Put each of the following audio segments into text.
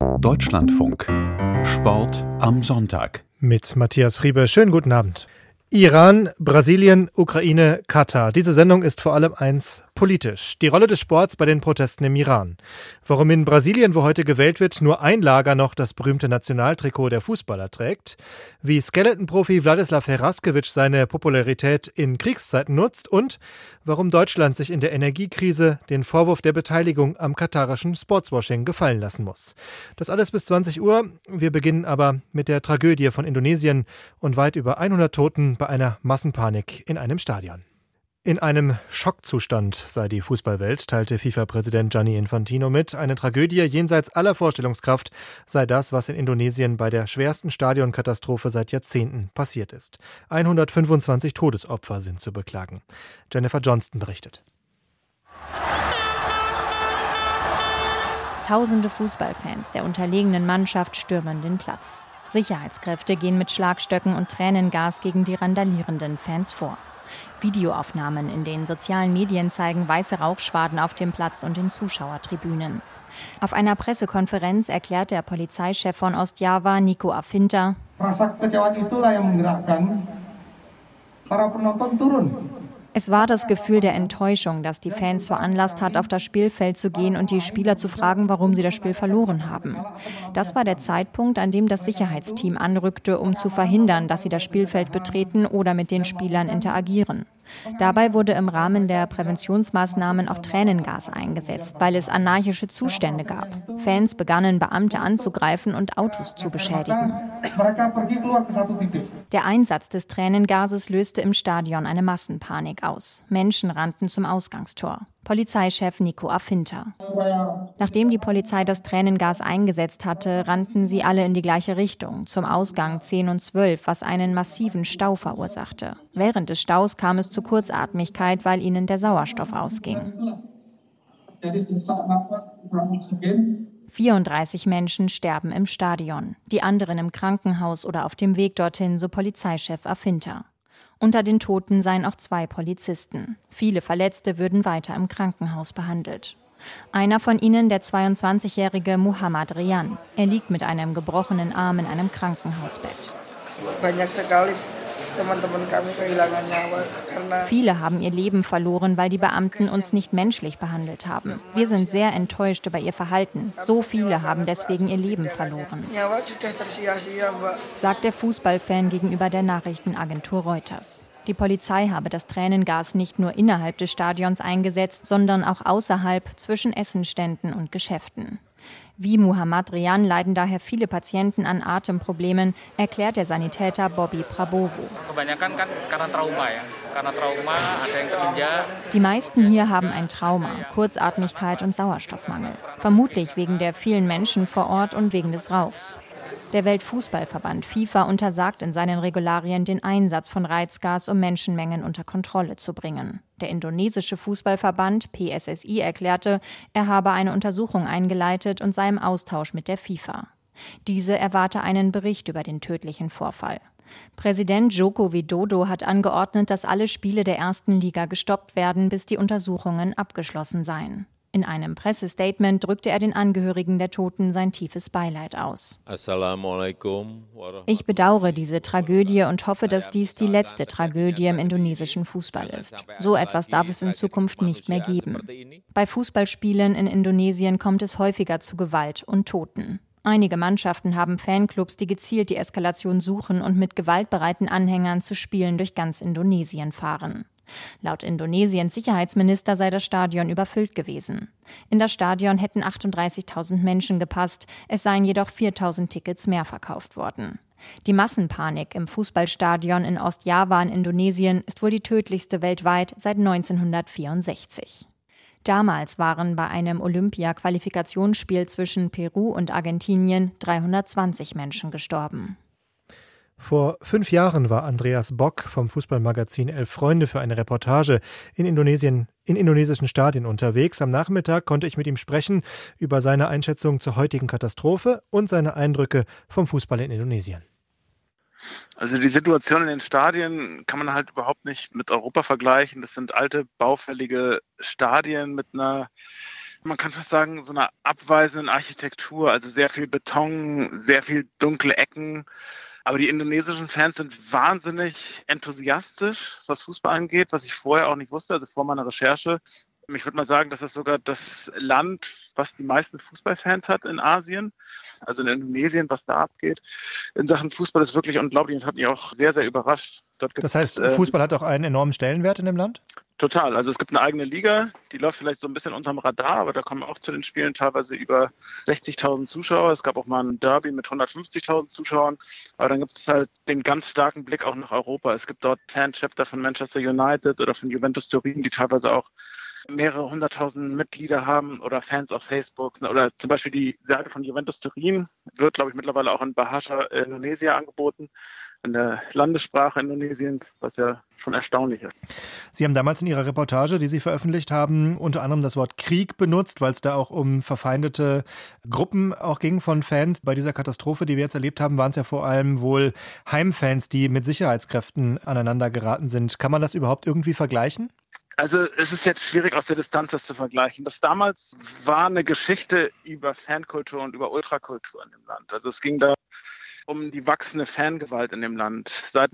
Deutschlandfunk. Sport am Sonntag. Mit Matthias Friebe. Schönen guten Abend. Iran, Brasilien, Ukraine, Katar. Diese Sendung ist vor allem eins: politisch. Die Rolle des Sports bei den Protesten im Iran. Warum in Brasilien, wo heute gewählt wird, nur ein Lager noch das berühmte Nationaltrikot der Fußballer trägt. Wie Skeleton-Profi Wladislav Heraskewitsch seine Popularität in Kriegszeiten nutzt. Und warum Deutschland sich in der Energiekrise den Vorwurf der Beteiligung am katarischen Sportswashing gefallen lassen muss. Das alles bis 20 Uhr. Wir beginnen aber mit der Tragödie von Indonesien und weit über 100 Toten bei einer Massenpanik in einem Stadion. In einem Schockzustand sei die Fußballwelt, teilte FIFA-Präsident Gianni Infantino mit. Eine Tragödie jenseits aller Vorstellungskraft sei das, was in Indonesien bei der schwersten Stadionkatastrophe seit Jahrzehnten passiert ist. 125 Todesopfer sind zu beklagen. Jennifer Johnston berichtet. Tausende Fußballfans der unterlegenen Mannschaft stürmen den Platz. Sicherheitskräfte gehen mit Schlagstöcken und Tränengas gegen die randalierenden Fans vor. Videoaufnahmen in den sozialen Medien zeigen weiße Rauchschwaden auf dem Platz und den Zuschauertribünen. Auf einer Pressekonferenz erklärt der Polizeichef von Ostjava, Niko Afinta: Es war das Gefühl der Enttäuschung, das die Fans veranlasst hat, auf das Spielfeld zu gehen und die Spieler zu fragen, warum sie das Spiel verloren haben. Das war der Zeitpunkt, an dem das Sicherheitsteam anrückte, um zu verhindern, dass sie das Spielfeld betreten oder mit den Spielern interagieren. Dabei wurde im Rahmen der Präventionsmaßnahmen auch Tränengas eingesetzt, weil es anarchische Zustände gab. Fans begannen, Beamte anzugreifen und Autos zu beschädigen. Der Einsatz des Tränengases löste im Stadion eine Massenpanik aus. Menschen rannten zum Ausgangstor. Polizeichef Niko Afinta: Nachdem die Polizei das Tränengas eingesetzt hatte, rannten sie alle in die gleiche Richtung, zum Ausgang 10 und 12, was einen massiven Stau verursachte. Während des Staus kam es zu Kurzatmigkeit, weil ihnen der Sauerstoff ausging. 34 Menschen sterben im Stadion, die anderen im Krankenhaus oder auf dem Weg dorthin, so Polizeichef Afinta. Unter den Toten seien auch 2 Polizisten. Viele Verletzte würden weiter im Krankenhaus behandelt. Einer von ihnen, der 22-jährige Muhammad Rian. Er liegt mit einem gebrochenen Arm in einem Krankenhausbett. Viele haben ihr Leben verloren, weil die Beamten uns nicht menschlich behandelt haben. Wir sind sehr enttäuscht über ihr Verhalten. So viele haben deswegen ihr Leben verloren, sagt der Fußballfan gegenüber der Nachrichtenagentur Reuters. Die Polizei habe das Tränengas nicht nur innerhalb des Stadions eingesetzt, sondern auch außerhalb, zwischen Essenständen und Geschäften. Wie Muhammad Rian leiden daher viele Patienten an Atemproblemen, erklärt der Sanitäter Bobby Prabowo. Die meisten hier haben ein Trauma, Kurzatmigkeit und Sauerstoffmangel. Vermutlich wegen der vielen Menschen vor Ort und wegen des Rauchs. Der Weltfußballverband FIFA untersagt in seinen Regularien den Einsatz von Reizgas, um Menschenmengen unter Kontrolle zu bringen. Der indonesische Fußballverband PSSI erklärte, er habe eine Untersuchung eingeleitet und sei im Austausch mit der FIFA. Diese erwarte einen Bericht über den tödlichen Vorfall. Präsident Joko Widodo hat angeordnet, dass alle Spiele der ersten Liga gestoppt werden, bis die Untersuchungen abgeschlossen seien. In einem Pressestatement drückte er den Angehörigen der Toten sein tiefes Beileid aus. Ich bedauere diese Tragödie und hoffe, dass dies die letzte Tragödie im indonesischen Fußball ist. So etwas darf es in Zukunft nicht mehr geben. Bei Fußballspielen in Indonesien kommt es häufiger zu Gewalt und Toten. Einige Mannschaften haben Fanclubs, die gezielt die Eskalation suchen und mit gewaltbereiten Anhängern zu Spielen durch ganz Indonesien fahren. Laut Indonesiens Sicherheitsminister sei das Stadion überfüllt gewesen. In das Stadion hätten 38.000 Menschen gepasst, es seien jedoch 4.000 Tickets mehr verkauft worden. Die Massenpanik im Fußballstadion in Ostjava in Indonesien ist wohl die tödlichste weltweit seit 1964. Damals waren bei einem Olympia-Qualifikationsspiel zwischen Peru und Argentinien 320 Menschen gestorben. Vor 5 Jahren war Andreas Bock vom Fußballmagazin 11 Freunde für eine Reportage in indonesischen Stadien unterwegs. Am Nachmittag konnte ich mit ihm sprechen über seine Einschätzung zur heutigen Katastrophe und seine Eindrücke vom Fußball in Indonesien. Also die Situation in den Stadien kann man halt überhaupt nicht mit Europa vergleichen. Das sind alte, baufällige Stadien mit einer man kann fast sagen, so einer abweisenden Architektur, also sehr viel Beton, sehr viel dunkle Ecken. Aber die indonesischen Fans sind wahnsinnig enthusiastisch, was Fußball angeht, was ich vorher auch nicht wusste, also vor meiner Recherche. Ich würde mal sagen, das ist sogar das Land, was die meisten Fußballfans hat in Asien, also in Indonesien, was da abgeht. In Sachen Fußball ist wirklich unglaublich und hat mich auch sehr, sehr überrascht. Das heißt, Fußball hat auch einen enormen Stellenwert in dem Land? Total. Also es gibt eine eigene Liga, die läuft vielleicht so ein bisschen unterm Radar, aber da kommen auch zu den Spielen teilweise über 60.000 Zuschauer. Es gab auch mal ein Derby mit 150.000 Zuschauern. Aber dann gibt es halt den ganz starken Blick auch nach Europa. Es gibt dort Fanchapter von Manchester United oder von Juventus Turin, die teilweise auch mehrere 100.000 Mitglieder haben oder Fans auf Facebook. Oder zum Beispiel die Seite von Juventus Turin wird, glaube ich, mittlerweile auch in Bahasa Indonesia angeboten, in der Landessprache Indonesiens, was ja schon erstaunlich ist. Sie haben damals in Ihrer Reportage, die Sie veröffentlicht haben, unter anderem das Wort Krieg benutzt, weil es da auch um verfeindete Gruppen auch ging von Fans. Bei dieser Katastrophe, die wir jetzt erlebt haben, waren es ja vor allem wohl Heimfans, die mit Sicherheitskräften aneinander geraten sind. Kann man das überhaupt irgendwie vergleichen? Also es ist jetzt schwierig aus der Distanz das zu vergleichen. Das damals war eine Geschichte über Fankultur und über Ultrakultur in dem Land. Also es ging da um die wachsende Fangewalt in dem Land. Seit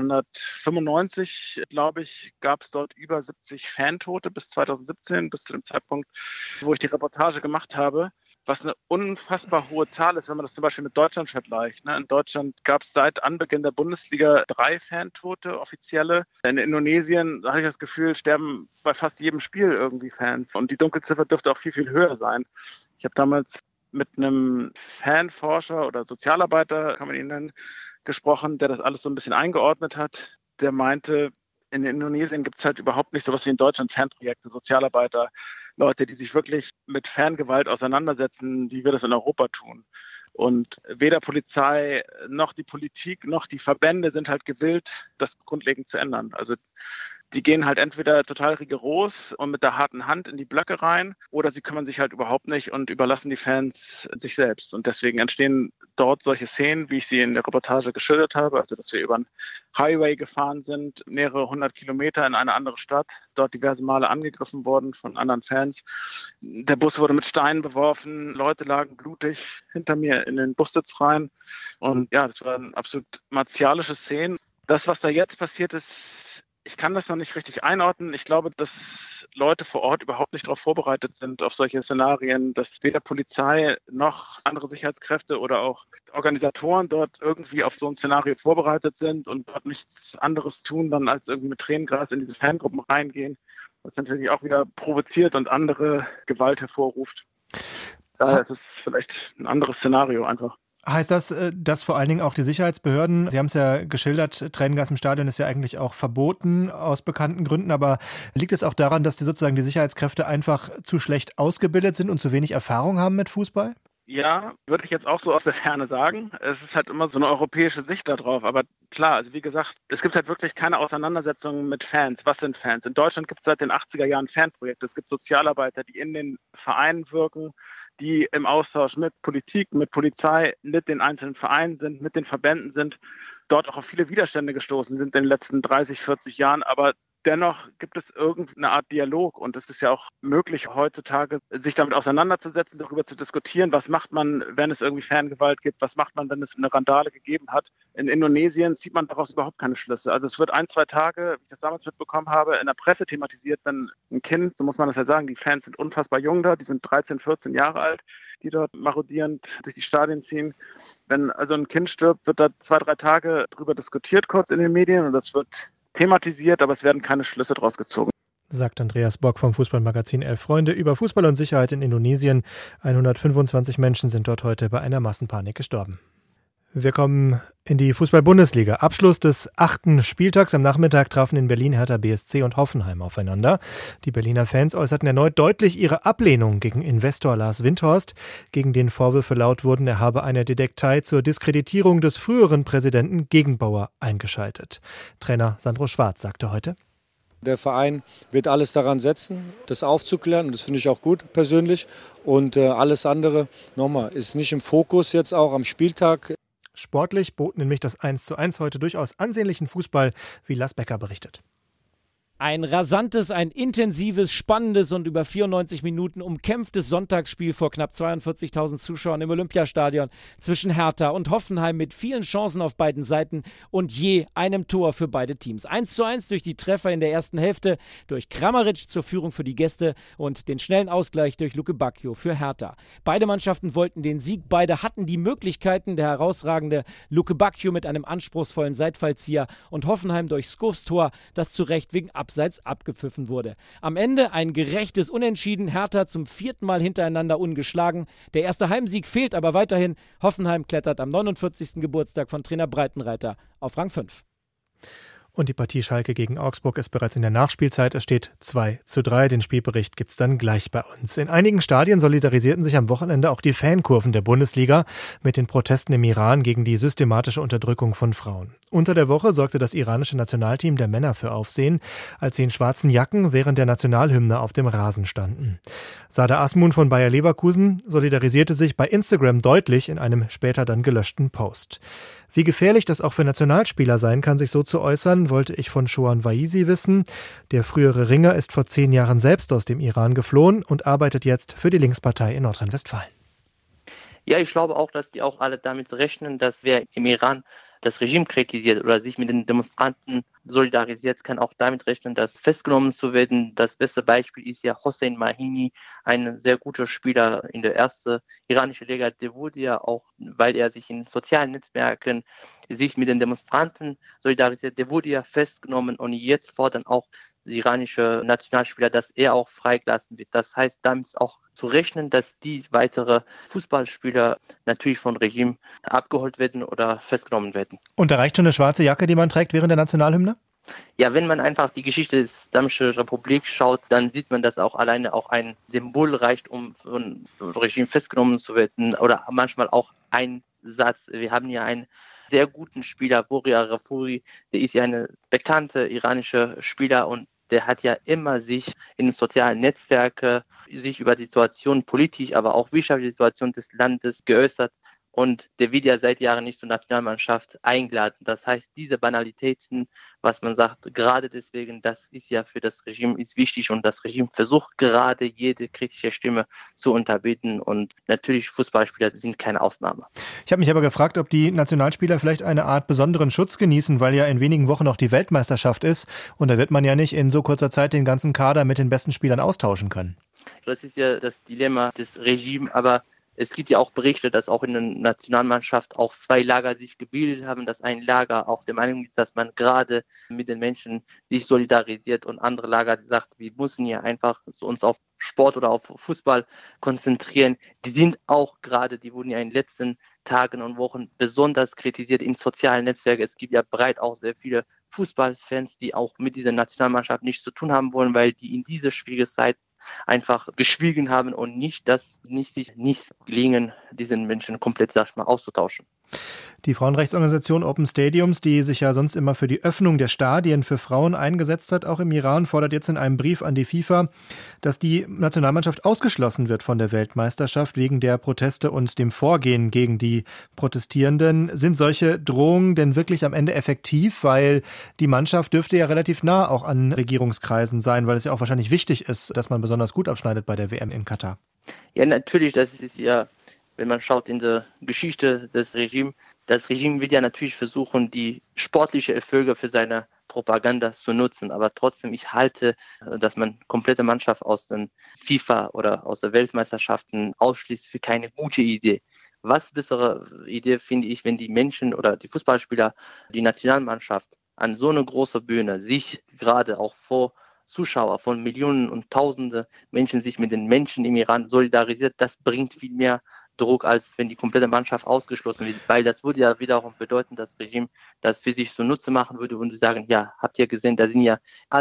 1995, glaube ich, gab es dort über 70 Fantote bis 2017, bis zu dem Zeitpunkt, wo ich die Reportage gemacht habe. Was eine unfassbar hohe Zahl ist, wenn man das zum Beispiel mit Deutschland vergleicht. In Deutschland gab es seit Anbeginn der Bundesliga 3 Fantote, offizielle. In Indonesien, da habe ich das Gefühl, sterben bei fast jedem Spiel irgendwie Fans. Und die Dunkelziffer dürfte auch viel, viel höher sein. Ich habe damals mit einem Fanforscher oder Sozialarbeiter, kann man ihn nennen, gesprochen, der das alles so ein bisschen eingeordnet hat. Der meinte, in Indonesien gibt es halt überhaupt nicht sowas wie in Deutschland Fanprojekte, Sozialarbeiter, Leute, die sich wirklich mit Fangewalt auseinandersetzen, wie wir das in Europa tun. Und weder Polizei noch die Politik noch die Verbände sind halt gewillt, das grundlegend zu ändern. Also die gehen halt entweder total rigoros und mit der harten Hand in die Blöcke rein oder sie kümmern sich halt überhaupt nicht und überlassen die Fans sich selbst. Und deswegen entstehen dort solche Szenen, wie ich sie in der Reportage geschildert habe, also dass wir über einen Highway gefahren sind, mehrere 100 Kilometer in eine andere Stadt, dort diverse Male angegriffen worden von anderen Fans. Der Bus wurde mit Steinen beworfen, Leute lagen blutig hinter mir in den Bussitz rein und ja, das waren absolut martialische Szenen. Das, was da jetzt passiert ist, ich kann das noch nicht richtig einordnen. Ich glaube, dass Leute vor Ort überhaupt nicht darauf vorbereitet sind, auf solche Szenarien, dass weder Polizei noch andere Sicherheitskräfte oder auch Organisatoren dort irgendwie auf so ein Szenario vorbereitet sind und dort nichts anderes tun, dann als irgendwie mit Tränengas in diese Fangruppen reingehen, was natürlich auch wieder provoziert und andere Gewalt hervorruft. Daher ist es vielleicht ein anderes Szenario einfach. Heißt das, dass vor allen Dingen auch die Sicherheitsbehörden, Sie haben es ja geschildert, Tränengas im Stadion ist ja eigentlich auch verboten aus bekannten Gründen, aber liegt es auch daran, dass die Sicherheitskräfte einfach zu schlecht ausgebildet sind und zu wenig Erfahrung haben mit Fußball? Ja, würde ich jetzt auch so aus der Ferne sagen. Es ist halt immer so eine europäische Sicht darauf. Aber klar, also wie gesagt, es gibt halt wirklich keine Auseinandersetzung mit Fans. Was sind Fans? In Deutschland gibt es seit den 80er Jahren Fanprojekte. Es gibt Sozialarbeiter, die in den Vereinen wirken, die im Austausch mit Politik, mit Polizei, mit den einzelnen Vereinen sind, mit den Verbänden sind, dort auch auf viele Widerstände gestoßen sind in den letzten 30, 40 Jahren. Aber dennoch gibt es irgendeine Art Dialog und es ist ja auch möglich heutzutage, sich damit auseinanderzusetzen, darüber zu diskutieren, was macht man, wenn es irgendwie Fangewalt gibt, was macht man, wenn es eine Randale gegeben hat. In Indonesien zieht man daraus überhaupt keine Schlüsse. Also es wird 1, 2 Tage, wie ich das damals mitbekommen habe, in der Presse thematisiert, wenn ein Kind, so muss man das ja sagen, die Fans sind unfassbar jung da, die sind 13, 14 Jahre alt, die dort marodierend durch die Stadien ziehen. Wenn also ein Kind stirbt, wird da 2, 3 Tage drüber diskutiert kurz in den Medien und das wird thematisiert, aber es werden keine Schlüsse draus gezogen. Sagt Andreas Bock vom Fußballmagazin Elf Freunde über Fußball und Sicherheit in Indonesien. 125 Menschen sind dort heute bei einer Massenpanik gestorben. Wir kommen in die Fußball-Bundesliga. Abschluss des 8. Spieltags. Am Nachmittag trafen in Berlin Hertha BSC und Hoffenheim aufeinander. Die Berliner Fans äußerten erneut deutlich ihre Ablehnung gegen Investor Lars Windhorst, gegen den Vorwürfe laut wurden, er habe eine Detektei zur Diskreditierung des früheren Präsidenten Gegenbauer eingeschaltet. Trainer Sandro Schwarz sagte heute: Der Verein wird alles daran setzen, das aufzuklären. Und das finde ich auch gut persönlich. Und alles andere, nochmal, ist nicht im Fokus jetzt auch am Spieltag. Sportlich bot nämlich das 1:1 heute durchaus ansehnlichen Fußball, wie Lars Becker berichtet. Ein rasantes, ein intensives, spannendes und über 94 Minuten umkämpftes Sonntagsspiel vor knapp 42.000 Zuschauern im Olympiastadion zwischen Hertha und Hoffenheim mit vielen Chancen auf beiden Seiten und je einem Tor für beide Teams. 1:1 durch die Treffer in der ersten Hälfte, durch Kramaric zur Führung für die Gäste und den schnellen Ausgleich durch Luke Bacchio für Hertha. Beide Mannschaften wollten den Sieg, beide hatten die Möglichkeiten. Der herausragende Luke Bacchio mit einem anspruchsvollen Seitfallzieher und Hoffenheim durch Skofs Tor, das zu Recht wegen Abseits abgepfiffen wurde. Am Ende ein gerechtes Unentschieden, Hertha zum 4. Mal hintereinander ungeschlagen. Der erste Heimsieg fehlt aber weiterhin. Hoffenheim klettert am 49. Geburtstag von Trainer Breitenreiter auf Rang 5. Und die Partie Schalke gegen Augsburg ist bereits in der Nachspielzeit. Es steht 2:3. Den Spielbericht gibt's dann gleich bei uns. In einigen Stadien solidarisierten sich am Wochenende auch die Fankurven der Bundesliga mit den Protesten im Iran gegen die systematische Unterdrückung von Frauen. Unter der Woche sorgte das iranische Nationalteam der Männer für Aufsehen, als sie in schwarzen Jacken während der Nationalhymne auf dem Rasen standen. Sada Asmun von Bayer Leverkusen solidarisierte sich bei Instagram deutlich in einem später dann gelöschten Post. Wie gefährlich das auch für Nationalspieler sein kann, sich so zu äußern, wollte ich von Shoan Waisi wissen. Der frühere Ringer ist vor 10 Jahren selbst aus dem Iran geflohen und arbeitet jetzt für die Linkspartei in Nordrhein-Westfalen. Ja, ich glaube auch, dass die auch alle damit rechnen, dass wer im Iran das Regime kritisiert oder sich mit den Demonstranten solidarisiert, kann auch damit rechnen, dass festgenommen zu werden. Das beste Beispiel ist ja Hossein Mahini, ein sehr guter Spieler in der ersten iranischen Liga. Der wurde ja auch, weil er sich in sozialen Netzwerken sich mit den Demonstranten solidarisiert, der wurde ja festgenommen und jetzt fordern auch die iranische Nationalspieler, dass er auch freigelassen wird. Das heißt, damit ist auch zu rechnen, dass die weitere Fußballspieler natürlich vom Regime abgeholt werden oder festgenommen werden. Und da reicht schon eine schwarze Jacke, die man trägt während der Nationalhymne? Ja, wenn man einfach die Geschichte der Islamischen Republik schaut, dann sieht man, dass auch alleine auch ein Symbol reicht, um vom Regime festgenommen zu werden oder manchmal auch ein Satz. Wir haben ja einen sehr guten Spieler, Boria Rafuri, der ist ja eine bekannte iranische Spieler und der hat ja immer sich in den sozialen Netzwerken sich über die Situation politisch, aber auch wirtschaftliche Situation des Landes geäußert. Und der wird ja seit Jahren nicht zur Nationalmannschaft eingeladen. Das heißt, diese Banalitäten, was man sagt, gerade deswegen, das ist ja für das Regime ist wichtig und das Regime versucht gerade jede kritische Stimme zu unterbieten. Und natürlich Fußballspieler sind keine Ausnahme. Ich habe mich aber gefragt, ob die Nationalspieler vielleicht eine Art besonderen Schutz genießen, weil ja in wenigen Wochen noch die Weltmeisterschaft ist. Und da wird man ja nicht in so kurzer Zeit den ganzen Kader mit den besten Spielern austauschen können. Das ist ja das Dilemma des Regimes, aber es gibt ja auch Berichte, dass auch in der Nationalmannschaft auch 2 Lager sich gebildet haben, dass ein Lager auch der Meinung ist, dass man gerade mit den Menschen sich solidarisiert und andere Lager sagt, wir müssen ja einfach uns auf Sport oder auf Fußball konzentrieren. Die sind auch gerade, die wurden ja in den letzten Tagen und Wochen besonders kritisiert in sozialen Netzwerken. Es gibt ja breit auch sehr viele Fußballfans, die auch mit dieser Nationalmannschaft nichts zu tun haben wollen, weil die in dieser schwierigen Zeit einfach geschwiegen haben und nicht gelingen, diesen Menschen komplett, sag ich mal, auszutauschen. Die Frauenrechtsorganisation Open Stadiums, die sich ja sonst immer für die Öffnung der Stadien für Frauen eingesetzt hat, auch im Iran, fordert jetzt in einem Brief an die FIFA, dass die Nationalmannschaft ausgeschlossen wird von der Weltmeisterschaft wegen der Proteste und dem Vorgehen gegen die Protestierenden. Sind solche Drohungen denn wirklich am Ende effektiv? Weil die Mannschaft dürfte ja relativ nah auch an Regierungskreisen sein, weil es ja auch wahrscheinlich wichtig ist, dass man besonders gut abschneidet bei der WM in Katar. Ja, natürlich, das ist ja, wenn man schaut in der Geschichte des Regimes, das Regime will ja natürlich versuchen, die sportliche Erfolge für seine Propaganda zu nutzen. Aber trotzdem, ich halte, dass man komplette Mannschaft aus den FIFA oder aus der Weltmeisterschaften ausschließt, für keine gute Idee. Was bessere Idee finde ich, wenn die Menschen oder die Fußballspieler, die Nationalmannschaft an so eine große Bühne sich gerade auch vor Zuschauer von Millionen und Tausende Menschen sich mit den Menschen im Iran solidarisiert, das bringt viel mehr Druck, als wenn die komplette Mannschaft ausgeschlossen wird, weil das würde ja wiederum bedeuten, dass das Regime das für sich zunutze machen würde und sagen, ja, habt ihr gesehen, da sind ja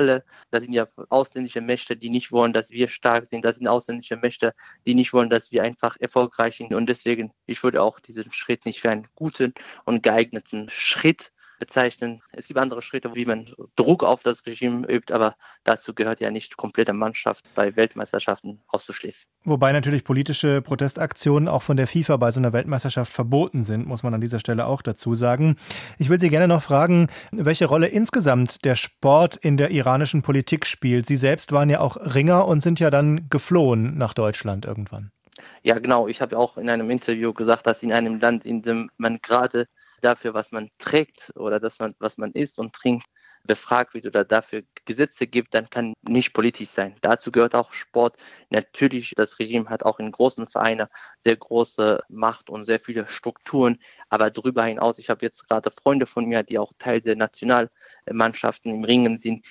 ausländische Mächte, die nicht wollen, dass wir stark sind, da sind ausländische Mächte, die nicht wollen, dass wir einfach erfolgreich sind und deswegen, ich würde auch diesen Schritt nicht für einen guten und geeigneten Schritt bezeichnen. Es gibt andere Schritte, wie man Druck auf das Regime übt, aber dazu gehört ja nicht, komplette Mannschaft bei Weltmeisterschaften auszuschließen. Wobei natürlich politische Protestaktionen auch von der FIFA bei so einer Weltmeisterschaft verboten sind, muss man an dieser Stelle auch dazu sagen. Ich will Sie gerne noch fragen, welche Rolle insgesamt der Sport in der iranischen Politik spielt. Sie selbst waren ja auch Ringer und sind ja dann geflohen nach Deutschland irgendwann. Ja, genau. Ich habe auch in einem Interview gesagt, dass in einem Land, in dem man gerade dafür, was man trägt oder was man isst und trinkt, befragt wird oder dafür Gesetze gibt, dann kann nicht politisch sein. Dazu gehört auch Sport. Natürlich, das Regime hat auch in großen Vereinen sehr große Macht und sehr viele Strukturen, aber darüber hinaus, ich habe jetzt gerade Freunde von mir, die auch Teil der Nationalmannschaften im Ringen sind,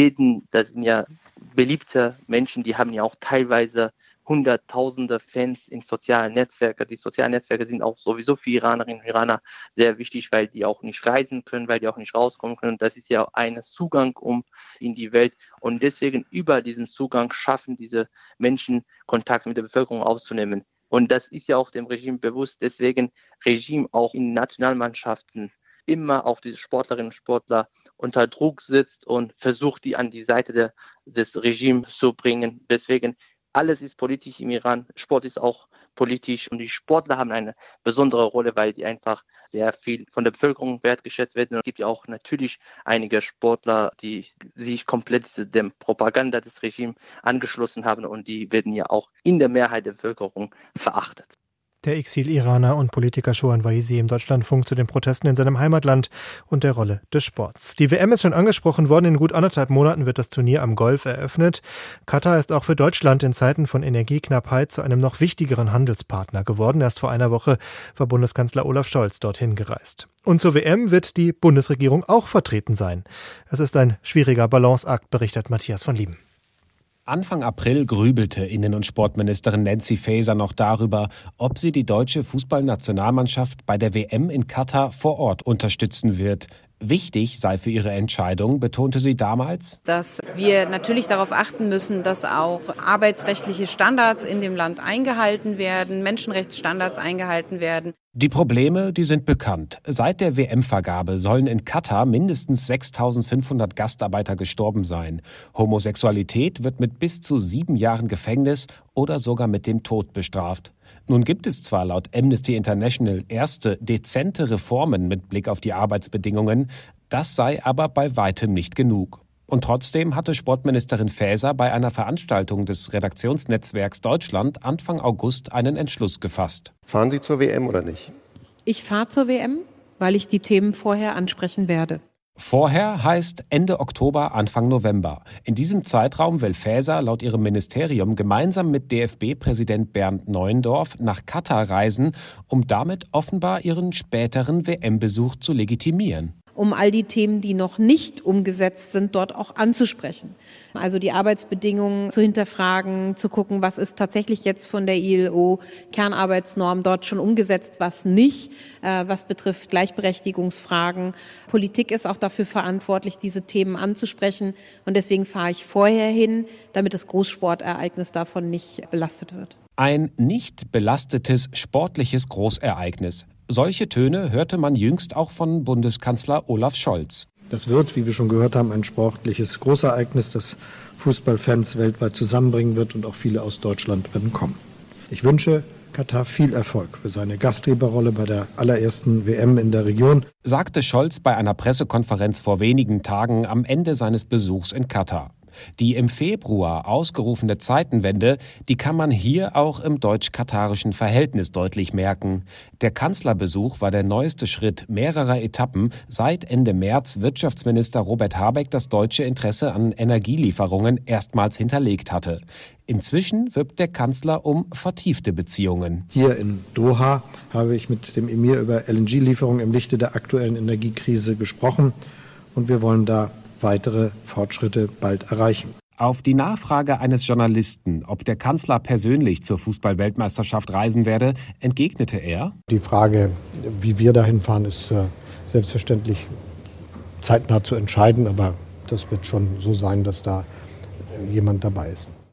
das sind ja beliebte Menschen, die haben ja auch teilweise Hunderttausende Fans in sozialen Netzwerken. Die sozialen Netzwerke sind auch sowieso für Iranerinnen und Iraner sehr wichtig, weil die auch nicht reisen können, weil die auch nicht rauskommen können. Das ist ja ein Zugang in die Welt. Und deswegen über diesen Zugang schaffen diese Menschen, Kontakt mit der Bevölkerung aufzunehmen. Und das ist ja auch dem Regime bewusst. Deswegen Regime auch in Nationalmannschaften immer auch diese Sportlerinnen und Sportler unter Druck sitzt und versucht, die an die Seite des Regimes zu bringen. Deswegen alles ist politisch im Iran, Sport ist auch politisch und die Sportler haben eine besondere Rolle, weil die einfach sehr viel von der Bevölkerung wertgeschätzt werden. Es gibt ja auch natürlich einige Sportler, die sich komplett der Propaganda des Regimes angeschlossen haben und die werden ja auch in der Mehrheit der Bevölkerung verachtet. Der Exil-Iraner und Politiker Shohan Vaizi im Deutschlandfunk zu den Protesten in seinem Heimatland und der Rolle des Sports. Die WM ist schon angesprochen worden. In gut 1,5 Monaten wird das Turnier am Golf eröffnet. Katar ist auch für Deutschland in Zeiten von Energieknappheit zu einem noch wichtigeren Handelspartner geworden. Erst vor einer Woche war Bundeskanzler Olaf Scholz dorthin gereist. Und zur WM wird die Bundesregierung auch vertreten sein. Es ist ein schwieriger Balanceakt, berichtet Matthias von Lieben. Anfang April grübelte Innen- und Sportministerin Nancy Faeser noch darüber, ob sie die deutsche Fußballnationalmannschaft bei der WM in Katar vor Ort unterstützen wird. Wichtig sei für ihre Entscheidung, betonte sie damals, dass wir natürlich darauf achten müssen, dass auch arbeitsrechtliche Standards in dem Land eingehalten werden, Menschenrechtsstandards eingehalten werden. Die Probleme, die sind bekannt. Seit der WM-Vergabe sollen in Katar mindestens 6.500 Gastarbeiter gestorben sein. Homosexualität wird mit bis zu 7 Jahren Gefängnis oder sogar mit dem Tod bestraft. Nun gibt es zwar laut Amnesty International erste dezente Reformen mit Blick auf die Arbeitsbedingungen, das sei aber bei weitem nicht genug. Und trotzdem hatte Sportministerin Faeser bei einer Veranstaltung des Redaktionsnetzwerks Deutschland Anfang August einen Entschluss gefasst. Fahren Sie zur WM oder nicht? Ich fahre zur WM, weil ich die Themen vorher ansprechen werde. Vorher heißt Ende Oktober, Anfang November. In diesem Zeitraum will Faeser laut ihrem Ministerium gemeinsam mit DFB-Präsident Bernd Neuendorf nach Katar reisen, um damit offenbar ihren späteren WM-Besuch zu legitimieren. Um all die Themen, die noch nicht umgesetzt sind, dort auch anzusprechen. Also die Arbeitsbedingungen zu hinterfragen, zu gucken, was ist tatsächlich jetzt von der ILO-Kernarbeitsnorm dort schon umgesetzt, was nicht, was betrifft Gleichberechtigungsfragen. Politik ist auch dafür verantwortlich, diese Themen anzusprechen. Und deswegen fahre ich vorher hin, damit das Großsportereignis davon nicht belastet wird. Ein nicht belastetes sportliches Großereignis. Solche Töne hörte man jüngst auch von Bundeskanzler Olaf Scholz. Das wird, wie wir schon gehört haben, ein sportliches Großereignis, das Fußballfans weltweit zusammenbringen wird und auch viele aus Deutschland werden kommen. Ich wünsche Katar viel Erfolg für seine Gastgeberrolle bei der allerersten WM in der Region, sagte Scholz bei einer Pressekonferenz vor wenigen Tagen am Ende seines Besuchs in Katar. Die im Februar ausgerufene Zeitenwende, die kann man hier auch im deutsch-katarischen Verhältnis deutlich merken. Der Kanzlerbesuch war der neueste Schritt mehrerer Etappen, seit Ende März Wirtschaftsminister Robert Habeck das deutsche Interesse an Energielieferungen erstmals hinterlegt hatte. Inzwischen wirbt der Kanzler um vertiefte Beziehungen. Hier in Doha habe ich mit dem Emir über LNG-Lieferungen im Lichte der aktuellen Energiekrise gesprochen und wir wollen da weitere Fortschritte bald erreichen. Auf die Nachfrage eines Journalisten, ob der Kanzler persönlich zur Fußball-Weltmeisterschaft reisen werde, entgegnete er: Die Frage, wie wir dahin fahren, ist selbstverständlich zeitnah zu entscheiden, aber das wird schon so sein, dass da jemand dabei ist.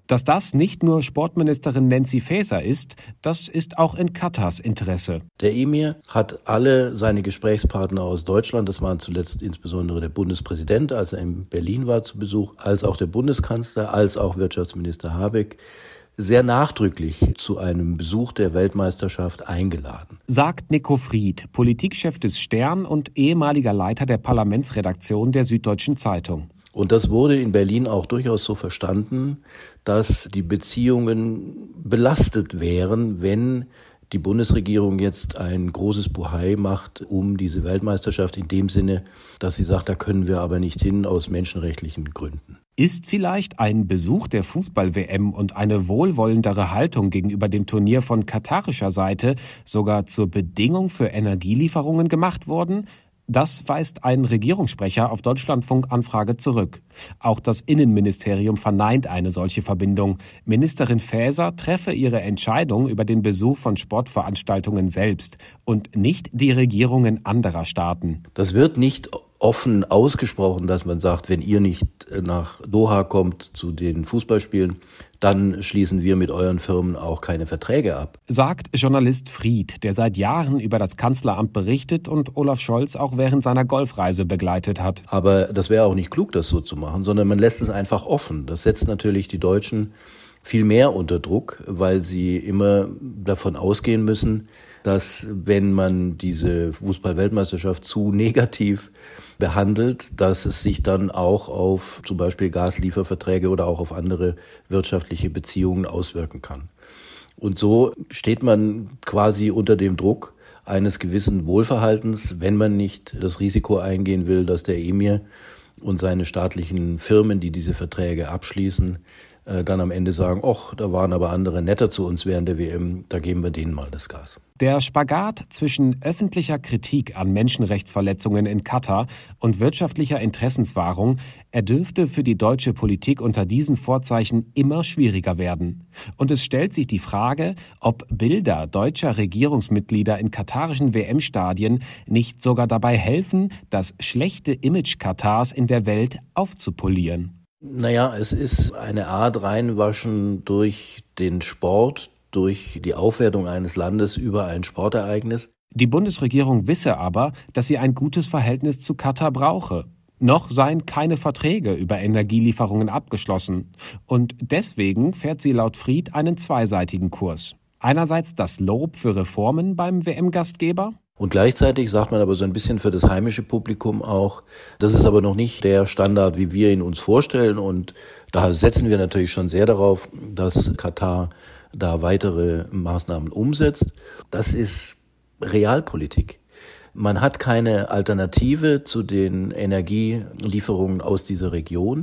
Dass das nicht nur Sportministerin Nancy Faeser ist, das ist auch in Katars Interesse. Der Emir hat alle seine Gesprächspartner aus Deutschland, das waren zuletzt insbesondere der Bundespräsident, als er in Berlin war zu Besuch, als auch der Bundeskanzler, als auch Wirtschaftsminister Habeck, sehr nachdrücklich zu einem Besuch der Weltmeisterschaft eingeladen. Sagt Nico Fried, Politikchef des Stern und ehemaliger Leiter der Parlamentsredaktion der Süddeutschen Zeitung. Und das wurde in Berlin auch durchaus so verstanden, dass die Beziehungen belastet wären, wenn die Bundesregierung jetzt ein großes Bohai macht um diese Weltmeisterschaft in dem Sinne, dass sie sagt, da können wir aber nicht hin aus menschenrechtlichen Gründen. Ist vielleicht ein Besuch der Fußball-WM und eine wohlwollendere Haltung gegenüber dem Turnier von katarischer Seite sogar zur Bedingung für Energielieferungen gemacht worden? Das weist ein Regierungssprecher auf Deutschlandfunk-Anfrage zurück. Auch das Innenministerium verneint eine solche Verbindung. Ministerin Faeser treffe ihre Entscheidung über den Besuch von Sportveranstaltungen selbst und nicht die Regierungen anderer Staaten. Das wird nicht offen ausgesprochen, dass man sagt, wenn ihr nicht nach Doha kommt zu den Fußballspielen, dann schließen wir mit euren Firmen auch keine Verträge ab. Sagt Journalist Fried, der seit Jahren über das Kanzleramt berichtet und Olaf Scholz auch während seiner Golfreise begleitet hat. Aber das wäre auch nicht klug, das so zu machen, sondern man lässt es einfach offen. Das setzt natürlich die Deutschen viel mehr unter Druck, weil sie immer davon ausgehen müssen, dass wenn man diese Fußball-Weltmeisterschaft zu negativ behandelt, dass es sich dann auch auf zum Beispiel Gaslieferverträge oder auch auf andere wirtschaftliche Beziehungen auswirken kann. Und so steht man quasi unter dem Druck eines gewissen Wohlverhaltens, wenn man nicht das Risiko eingehen will, dass der Emir und seine staatlichen Firmen, die diese Verträge abschließen, dann am Ende sagen, ach, da waren aber andere netter zu uns während der WM, da geben wir denen mal das Gas. Der Spagat zwischen öffentlicher Kritik an Menschenrechtsverletzungen in Katar und wirtschaftlicher Interessenswahrung, er dürfte für die deutsche Politik unter diesen Vorzeichen immer schwieriger werden. Und es stellt sich die Frage, ob Bilder deutscher Regierungsmitglieder in katarischen WM-Stadien nicht sogar dabei helfen, das schlechte Image Katars in der Welt aufzupolieren. Naja, es ist eine Art Reinwaschen durch den Sport, durch die Aufwertung eines Landes über ein Sportereignis. Die Bundesregierung wisse aber, dass sie ein gutes Verhältnis zu Katar brauche. Noch seien keine Verträge über Energielieferungen abgeschlossen. Und deswegen fährt sie laut Fried einen zweiseitigen Kurs. Einerseits das Lob für Reformen beim WM-Gastgeber. Und gleichzeitig sagt man aber so ein bisschen für das heimische Publikum auch, das ist aber noch nicht der Standard, wie wir ihn uns vorstellen. Und da setzen wir natürlich schon sehr darauf, dass Katar da weitere Maßnahmen umsetzt. Das ist Realpolitik. Man hat keine Alternative zu den Energielieferungen aus dieser Region.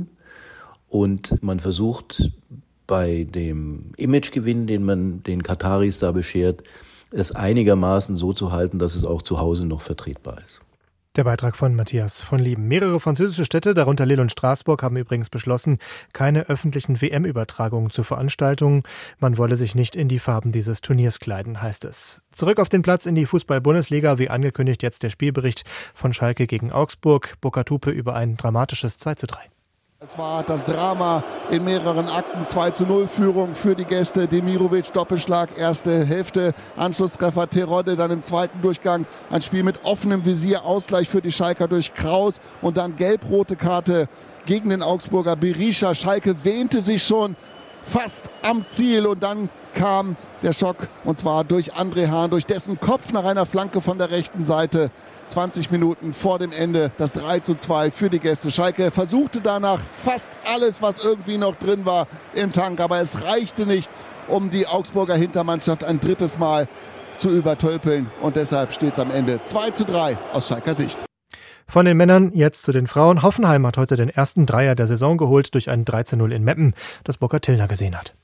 Und man versucht bei dem Imagegewinn, den man den Kataris da beschert, es einigermaßen so zu halten, dass es auch zu Hause noch vertretbar ist. Der Beitrag von Matthias von Lieben. Mehrere französische Städte, darunter Lille und Straßburg, haben übrigens beschlossen, keine öffentlichen WM-Übertragungen zu Veranstaltungen. Man wolle sich nicht in die Farben dieses Turniers kleiden, heißt es. Zurück auf den Platz in die Fußball-Bundesliga, wie angekündigt jetzt der Spielbericht von Schalke gegen Augsburg. Burkhard Hupe über ein dramatisches 2:3. Es war das Drama in mehreren Akten, 2:0 Führung für die Gäste, Demirovic Doppelschlag, erste Hälfte, Anschlusstreffer Terodde, dann im zweiten Durchgang ein Spiel mit offenem Visier, Ausgleich für die Schalker durch Kraus und dann gelb-rote Karte gegen den Augsburger Berisha. Schalke wähnte sich schon fast am Ziel und dann kam der Schock und zwar durch André Hahn, durch dessen Kopf nach einer Flanke von der rechten Seite. 20 Minuten vor dem Ende das 3:2 für die Gäste. Schalke versuchte danach fast alles, was irgendwie noch drin war im Tank, aber es reichte nicht, um die Augsburger Hintermannschaft ein drittes Mal zu übertölpeln und deshalb steht es am Ende 2:3 aus Schalker Sicht. Von den Männern jetzt zu den Frauen. Hoffenheim hat heute den ersten Dreier der Saison geholt durch ein 3:0 in Meppen, das Burkhard Tillner gesehen hat.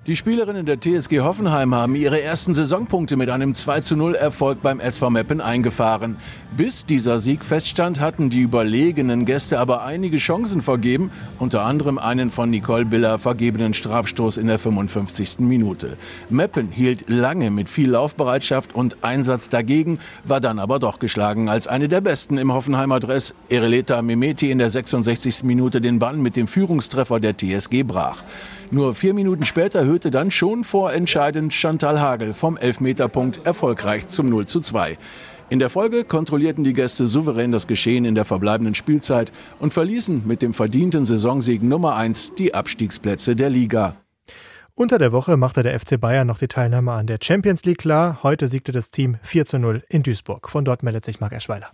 Die Spielerinnen der TSG Hoffenheim haben ihre ersten Saisonpunkte mit einem 2:0-Erfolg beim SV Meppen eingefahren. Bis dieser Sieg feststand, hatten die überlegenen Gäste aber einige Chancen vergeben, unter anderem einen von Nicole Biller vergebenen Strafstoß in der 55. Minute. Meppen hielt lange mit viel Laufbereitschaft und Einsatz dagegen, war dann aber doch geschlagen, als eine der besten im Hoffenheimer Dress, Ereleta Mehmeti, in der 66. Minute den Bann mit dem Führungstreffer der TSG brach. Nur 4 Minuten später hörte dann schon vorentscheidend Chantal Hagel vom Elfmeterpunkt erfolgreich zum 0:2. In der Folge kontrollierten die Gäste souverän das Geschehen in der verbleibenden Spielzeit und verließen mit dem verdienten Saisonsieg Nummer 1 die Abstiegsplätze der Liga. Unter der Woche machte der FC Bayern noch die Teilnahme an der Champions League klar. Heute siegte das Team 4:0 in Duisburg. Von dort meldet sich Marc Eschweiler.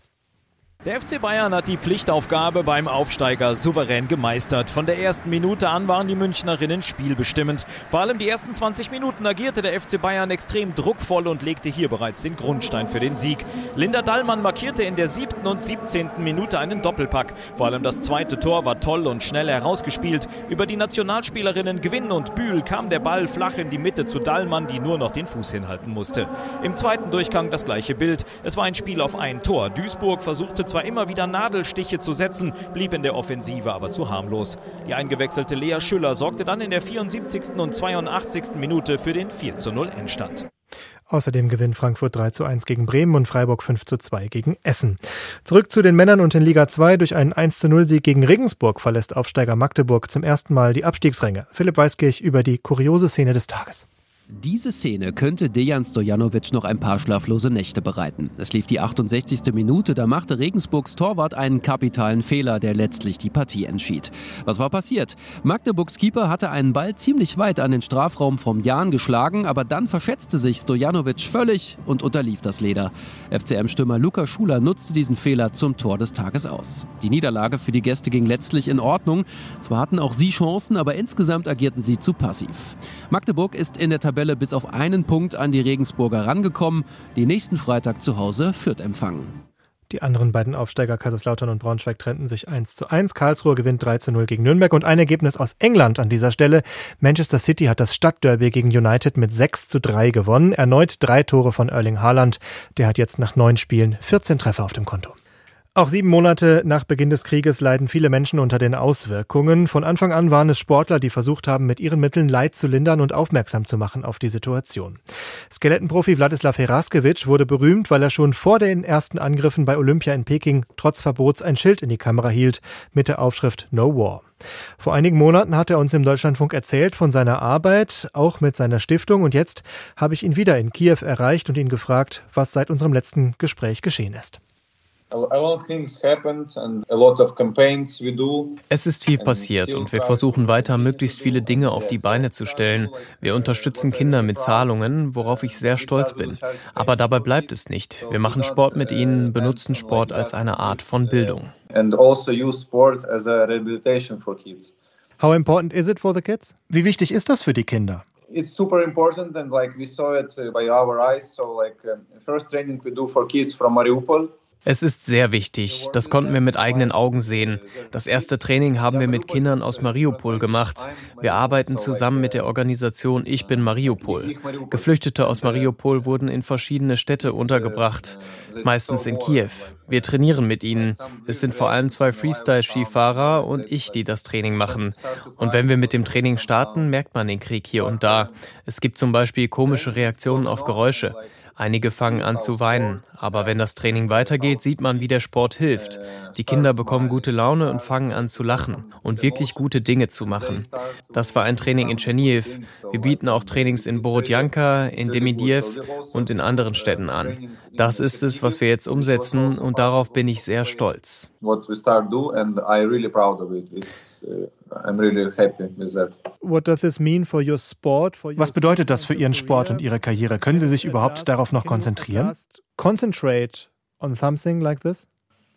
Der FC Bayern hat die Pflichtaufgabe beim Aufsteiger souverän gemeistert. Von der ersten Minute an waren die Münchnerinnen spielbestimmend. Vor allem die ersten 20 Minuten agierte der FC Bayern extrem druckvoll und legte hier bereits den Grundstein für den Sieg. Linda Dallmann markierte in der 7. und 17. Minute einen Doppelpack. Vor allem das zweite Tor war toll und schnell herausgespielt. Über die Nationalspielerinnen Gwinn und Bühl kam der Ball flach in die Mitte zu Dallmann, die nur noch den Fuß hinhalten musste. Im zweiten Durchgang das gleiche Bild. Es war ein Spiel auf ein Tor. Duisburg versuchte zwar immer wieder Nadelstiche zu setzen, blieb in der Offensive aber zu harmlos. Die eingewechselte Lea Schüller sorgte dann in der 74. und 82. Minute für den 4:0 Endstand. Außerdem gewinnt Frankfurt 3:1 gegen Bremen und Freiburg 5:2 gegen Essen. Zurück zu den Männern und in Liga 2. Durch einen 1:0-Sieg gegen Regensburg verlässt Aufsteiger Magdeburg zum ersten Mal die Abstiegsränge. Philipp Weiskirch über die kuriose Szene des Tages. Diese Szene könnte Dejan Stojanovic noch ein paar schlaflose Nächte bereiten. Es lief die 68. Minute, da machte Regensburgs Torwart einen kapitalen Fehler, der letztlich die Partie entschied. Was war passiert? Magdeburgs Keeper hatte einen Ball ziemlich weit an den Strafraum vom Jan geschlagen, aber dann verschätzte sich Stojanovic völlig und unterlief das Leder. FCM-Stürmer Luca Schuler nutzte diesen Fehler zum Tor des Tages aus. Die Niederlage für die Gäste ging letztlich in Ordnung. Zwar hatten auch sie Chancen, aber insgesamt agierten sie zu passiv. Magdeburg ist in der Tabelle bis auf einen Punkt an die Regensburger rangekommen. Die nächsten Freitag zu Hause Fürth empfangen. Die anderen beiden Aufsteiger Kaiserslautern und Braunschweig trennten sich 1:1. Karlsruhe gewinnt 3:0 gegen Nürnberg. Und ein Ergebnis aus England an dieser Stelle. Manchester City hat das Stadtderby gegen United mit 6:3 gewonnen. Erneut 3 Tore von Erling Haaland. Der hat jetzt nach 9 Spielen 14 Treffer auf dem Konto. Auch 7 Monate nach Beginn des Krieges leiden viele Menschen unter den Auswirkungen. Von Anfang an waren es Sportler, die versucht haben, mit ihren Mitteln Leid zu lindern und aufmerksam zu machen auf die Situation. Skelettenprofi Wladislav Heraskewitsch wurde berühmt, weil er schon vor den ersten Angriffen bei Olympia in Peking trotz Verbots ein Schild in die Kamera hielt mit der Aufschrift No War. Vor einigen Monaten hat er uns im Deutschlandfunk erzählt von seiner Arbeit, auch mit seiner Stiftung. Und jetzt habe ich ihn wieder in Kiew erreicht und ihn gefragt, was seit unserem letzten Gespräch geschehen ist. Es ist viel passiert und wir versuchen weiter, möglichst viele Dinge auf die Beine zu stellen. Wir unterstützen Kinder mit Zahlungen, worauf ich sehr stolz bin. Aber dabei bleibt es nicht. Wir machen Sport mit ihnen, benutzen Sport als eine Art von Bildung. How important is it for the kids? Wie wichtig ist das für die Kinder? It's super important and we saw it by our eyes. So first training we do for kids from Mariupol. Es ist sehr wichtig. Das konnten wir mit eigenen Augen sehen. Das erste Training haben wir mit Kindern aus Mariupol gemacht. Wir arbeiten zusammen mit der Organisation Ich bin Mariupol. Geflüchtete aus Mariupol wurden in verschiedene Städte untergebracht, meistens in Kiew. Wir trainieren mit ihnen. Es sind vor allem 2 Freestyle-Skifahrer und ich, die das Training machen. Und wenn wir mit dem Training starten, merkt man den Krieg hier und da. Es gibt zum Beispiel komische Reaktionen auf Geräusche. Einige fangen an zu weinen, aber wenn das Training weitergeht, sieht man, wie der Sport hilft. Die Kinder bekommen gute Laune und fangen an zu lachen und wirklich gute Dinge zu machen. Das war ein Training in Tschernihiv. Wir bieten auch Trainings in Borodjanka, in Demidjew und in anderen Städten an. Das ist es, was wir jetzt umsetzen und darauf bin ich sehr stolz. Was bedeutet das für Ihren Sport und Ihre Karriere? Können Sie sich überhaupt darauf noch konzentrieren? Concentrate on something like this?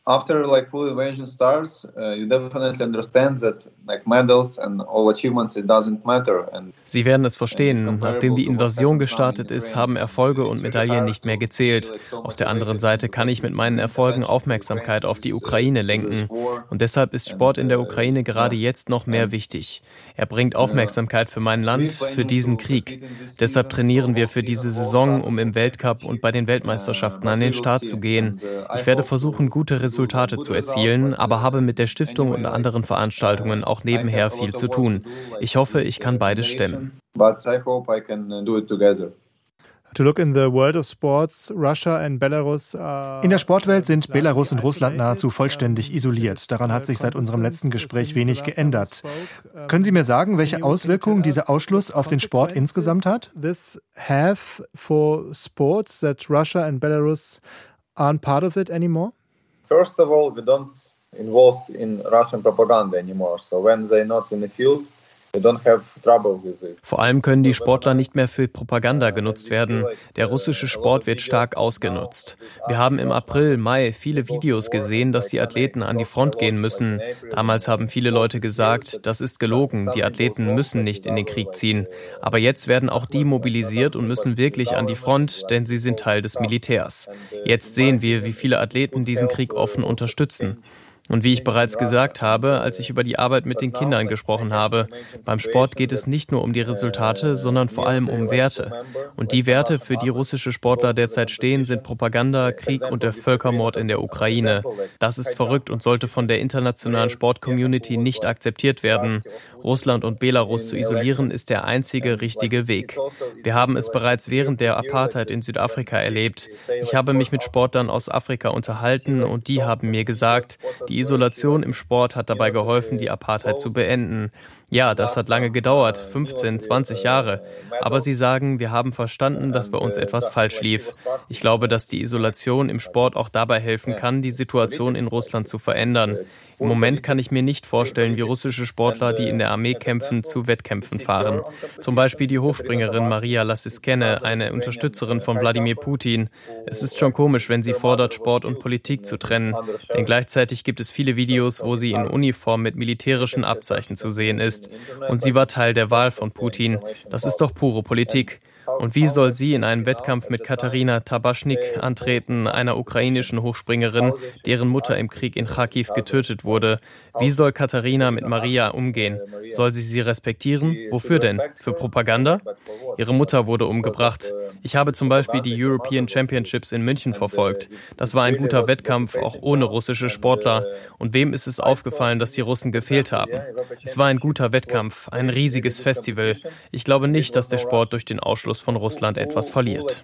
After full invasion starts, you definitely understand that medals and all achievements, it doesn't matter. And Sie werden es verstehen. Nachdem die Invasion gestartet ist, haben Erfolge und Medaillen nicht mehr gezählt. Auf der anderen Seite kann ich mit meinen Erfolgen Aufmerksamkeit auf die Ukraine lenken. Und deshalb ist Sport in der Ukraine gerade jetzt noch mehr wichtig. Er bringt Aufmerksamkeit für mein Land, für diesen Krieg. Deshalb trainieren wir für diese Saison, um im Weltcup und bei den Weltmeisterschaften an den Start zu gehen. Ich werde versuchen, gute Resultate zu erzielen, aber habe mit der Stiftung und anderen Veranstaltungen auch nebenher viel zu tun. Ich hoffe, ich kann beides stemmen. But I hope I can do it together. To look in the world of sports, Russia and Belarus. In der Sportwelt sind Belarus und Russland nahezu vollständig isoliert. Daran hat sich seit unserem letzten Gespräch wenig geändert. Können Sie mir sagen, welche Auswirkungen dieser Ausschluss auf den Sport insgesamt hat? This have for sports that Russia and Belarus aren't part of it anymore? First of all, we don't involved in Russian propaganda anymore. So when they're not in the field, we don't have trouble with it. Vor allem können die Sportler nicht mehr für Propaganda genutzt werden. Der russische Sport wird stark ausgenutzt. Wir haben im April, Mai viele Videos gesehen, dass die Athleten an die Front gehen müssen. Damals haben viele Leute gesagt, das ist gelogen, die Athleten müssen nicht in den Krieg ziehen. Aber jetzt werden auch die mobilisiert und müssen wirklich an die Front, denn sie sind Teil des Militärs. Jetzt sehen wir, wie viele Athleten diesen Krieg offen unterstützen. Und wie ich bereits gesagt habe, als ich über die Arbeit mit den Kindern gesprochen habe, beim Sport geht es nicht nur um die Resultate, sondern vor allem um Werte. Und die Werte, für die russische Sportler derzeit stehen, sind Propaganda, Krieg und der Völkermord in der Ukraine. Das ist verrückt und sollte von der internationalen Sport-Community nicht akzeptiert werden. Russland und Belarus zu isolieren, ist der einzige richtige Weg. Wir haben es bereits während der Apartheid in Südafrika erlebt. Ich habe mich mit Sportlern aus Afrika unterhalten und die haben mir gesagt, die Isolation im Sport hat dabei geholfen, die Apartheid zu beenden. Ja, das hat lange gedauert, 15, 20 Jahre. Aber sie sagen, wir haben verstanden, dass bei uns etwas falsch lief. Ich glaube, dass die Isolation im Sport auch dabei helfen kann, die Situation in Russland zu verändern. Im Moment kann ich mir nicht vorstellen, wie russische Sportler, die in der Armee kämpfen, zu Wettkämpfen fahren. Zum Beispiel die Hochspringerin Maria Lassiskene, eine Unterstützerin von Wladimir Putin. Es ist schon komisch, wenn sie fordert, Sport und Politik zu trennen. Denn gleichzeitig gibt es viele Videos, wo sie in Uniform mit militärischen Abzeichen zu sehen ist. Und sie war Teil der Wahl von Putin. Das ist doch pure Politik. Und wie soll sie in einem Wettkampf mit Katarina Tabaschnik antreten, einer ukrainischen Hochspringerin, deren Mutter im Krieg in Charkiw getötet wurde? Wie soll Katarina mit Maria umgehen? Soll sie respektieren? Wofür denn? Für Propaganda? Ihre Mutter wurde umgebracht. Ich habe zum Beispiel die European Championships in München verfolgt. Das war ein guter Wettkampf, auch ohne russische Sportler. Und wem ist es aufgefallen, dass die Russen gefehlt haben? Es war ein guter Wettkampf, ein riesiges Festival. Ich glaube nicht, dass der Sport durch den Ausschluss von Russland etwas verliert.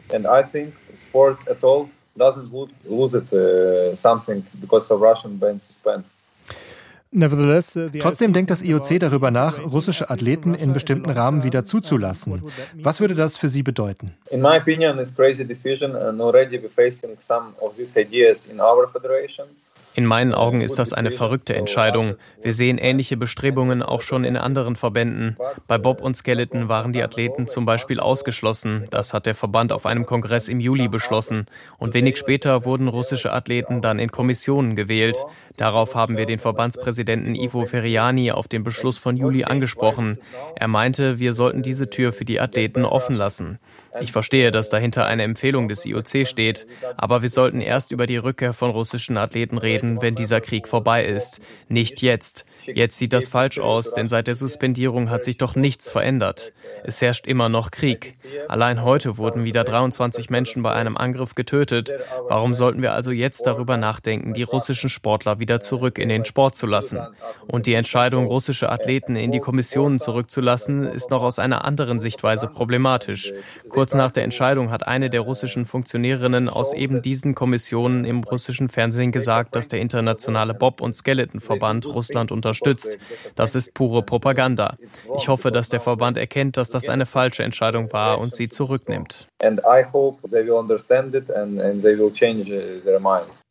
Trotzdem denkt das IOC darüber nach, russische Athleten in bestimmten Rahmen wieder zuzulassen. Was würde das für Sie bedeuten? In my opinion, it's a crazy decision and already we're facing some of these ideas in our federation. In meinen Augen ist das eine verrückte Entscheidung. Wir sehen ähnliche Bestrebungen auch schon in anderen Verbänden. Bei Bob und Skeleton waren die Athleten zum Beispiel ausgeschlossen. Das hat der Verband auf einem Kongress im Juli beschlossen. Und wenig später wurden russische Athleten dann in Kommissionen gewählt. Darauf haben wir den Verbandspräsidenten Ivo Feriani auf den Beschluss von Juli angesprochen. Er meinte, wir sollten diese Tür für die Athleten offen lassen. Ich verstehe, dass dahinter eine Empfehlung des IOC steht, aber wir sollten erst über die Rückkehr von russischen Athleten reden, wenn dieser Krieg vorbei ist. Nicht jetzt. Jetzt sieht das falsch aus, denn seit der Suspendierung hat sich doch nichts verändert. Es herrscht immer noch Krieg. Allein heute wurden wieder 23 Menschen bei einem Angriff getötet. Warum sollten wir also jetzt darüber nachdenken, die russischen Sportler wieder zurück in den Sport zu lassen? Und die Entscheidung, russische Athleten in die Kommissionen zurückzulassen, ist noch aus einer anderen Sichtweise problematisch. Kurz nach der Entscheidung hat eine der russischen Funktionärinnen aus eben diesen Kommissionen im russischen Fernsehen gesagt, dass der internationale Bob- und Skeleton-Verband Russland unterstützt. Das ist pure Propaganda. Ich hoffe, dass der Verband erkennt, dass das eine falsche Entscheidung war und sie zurücknimmt.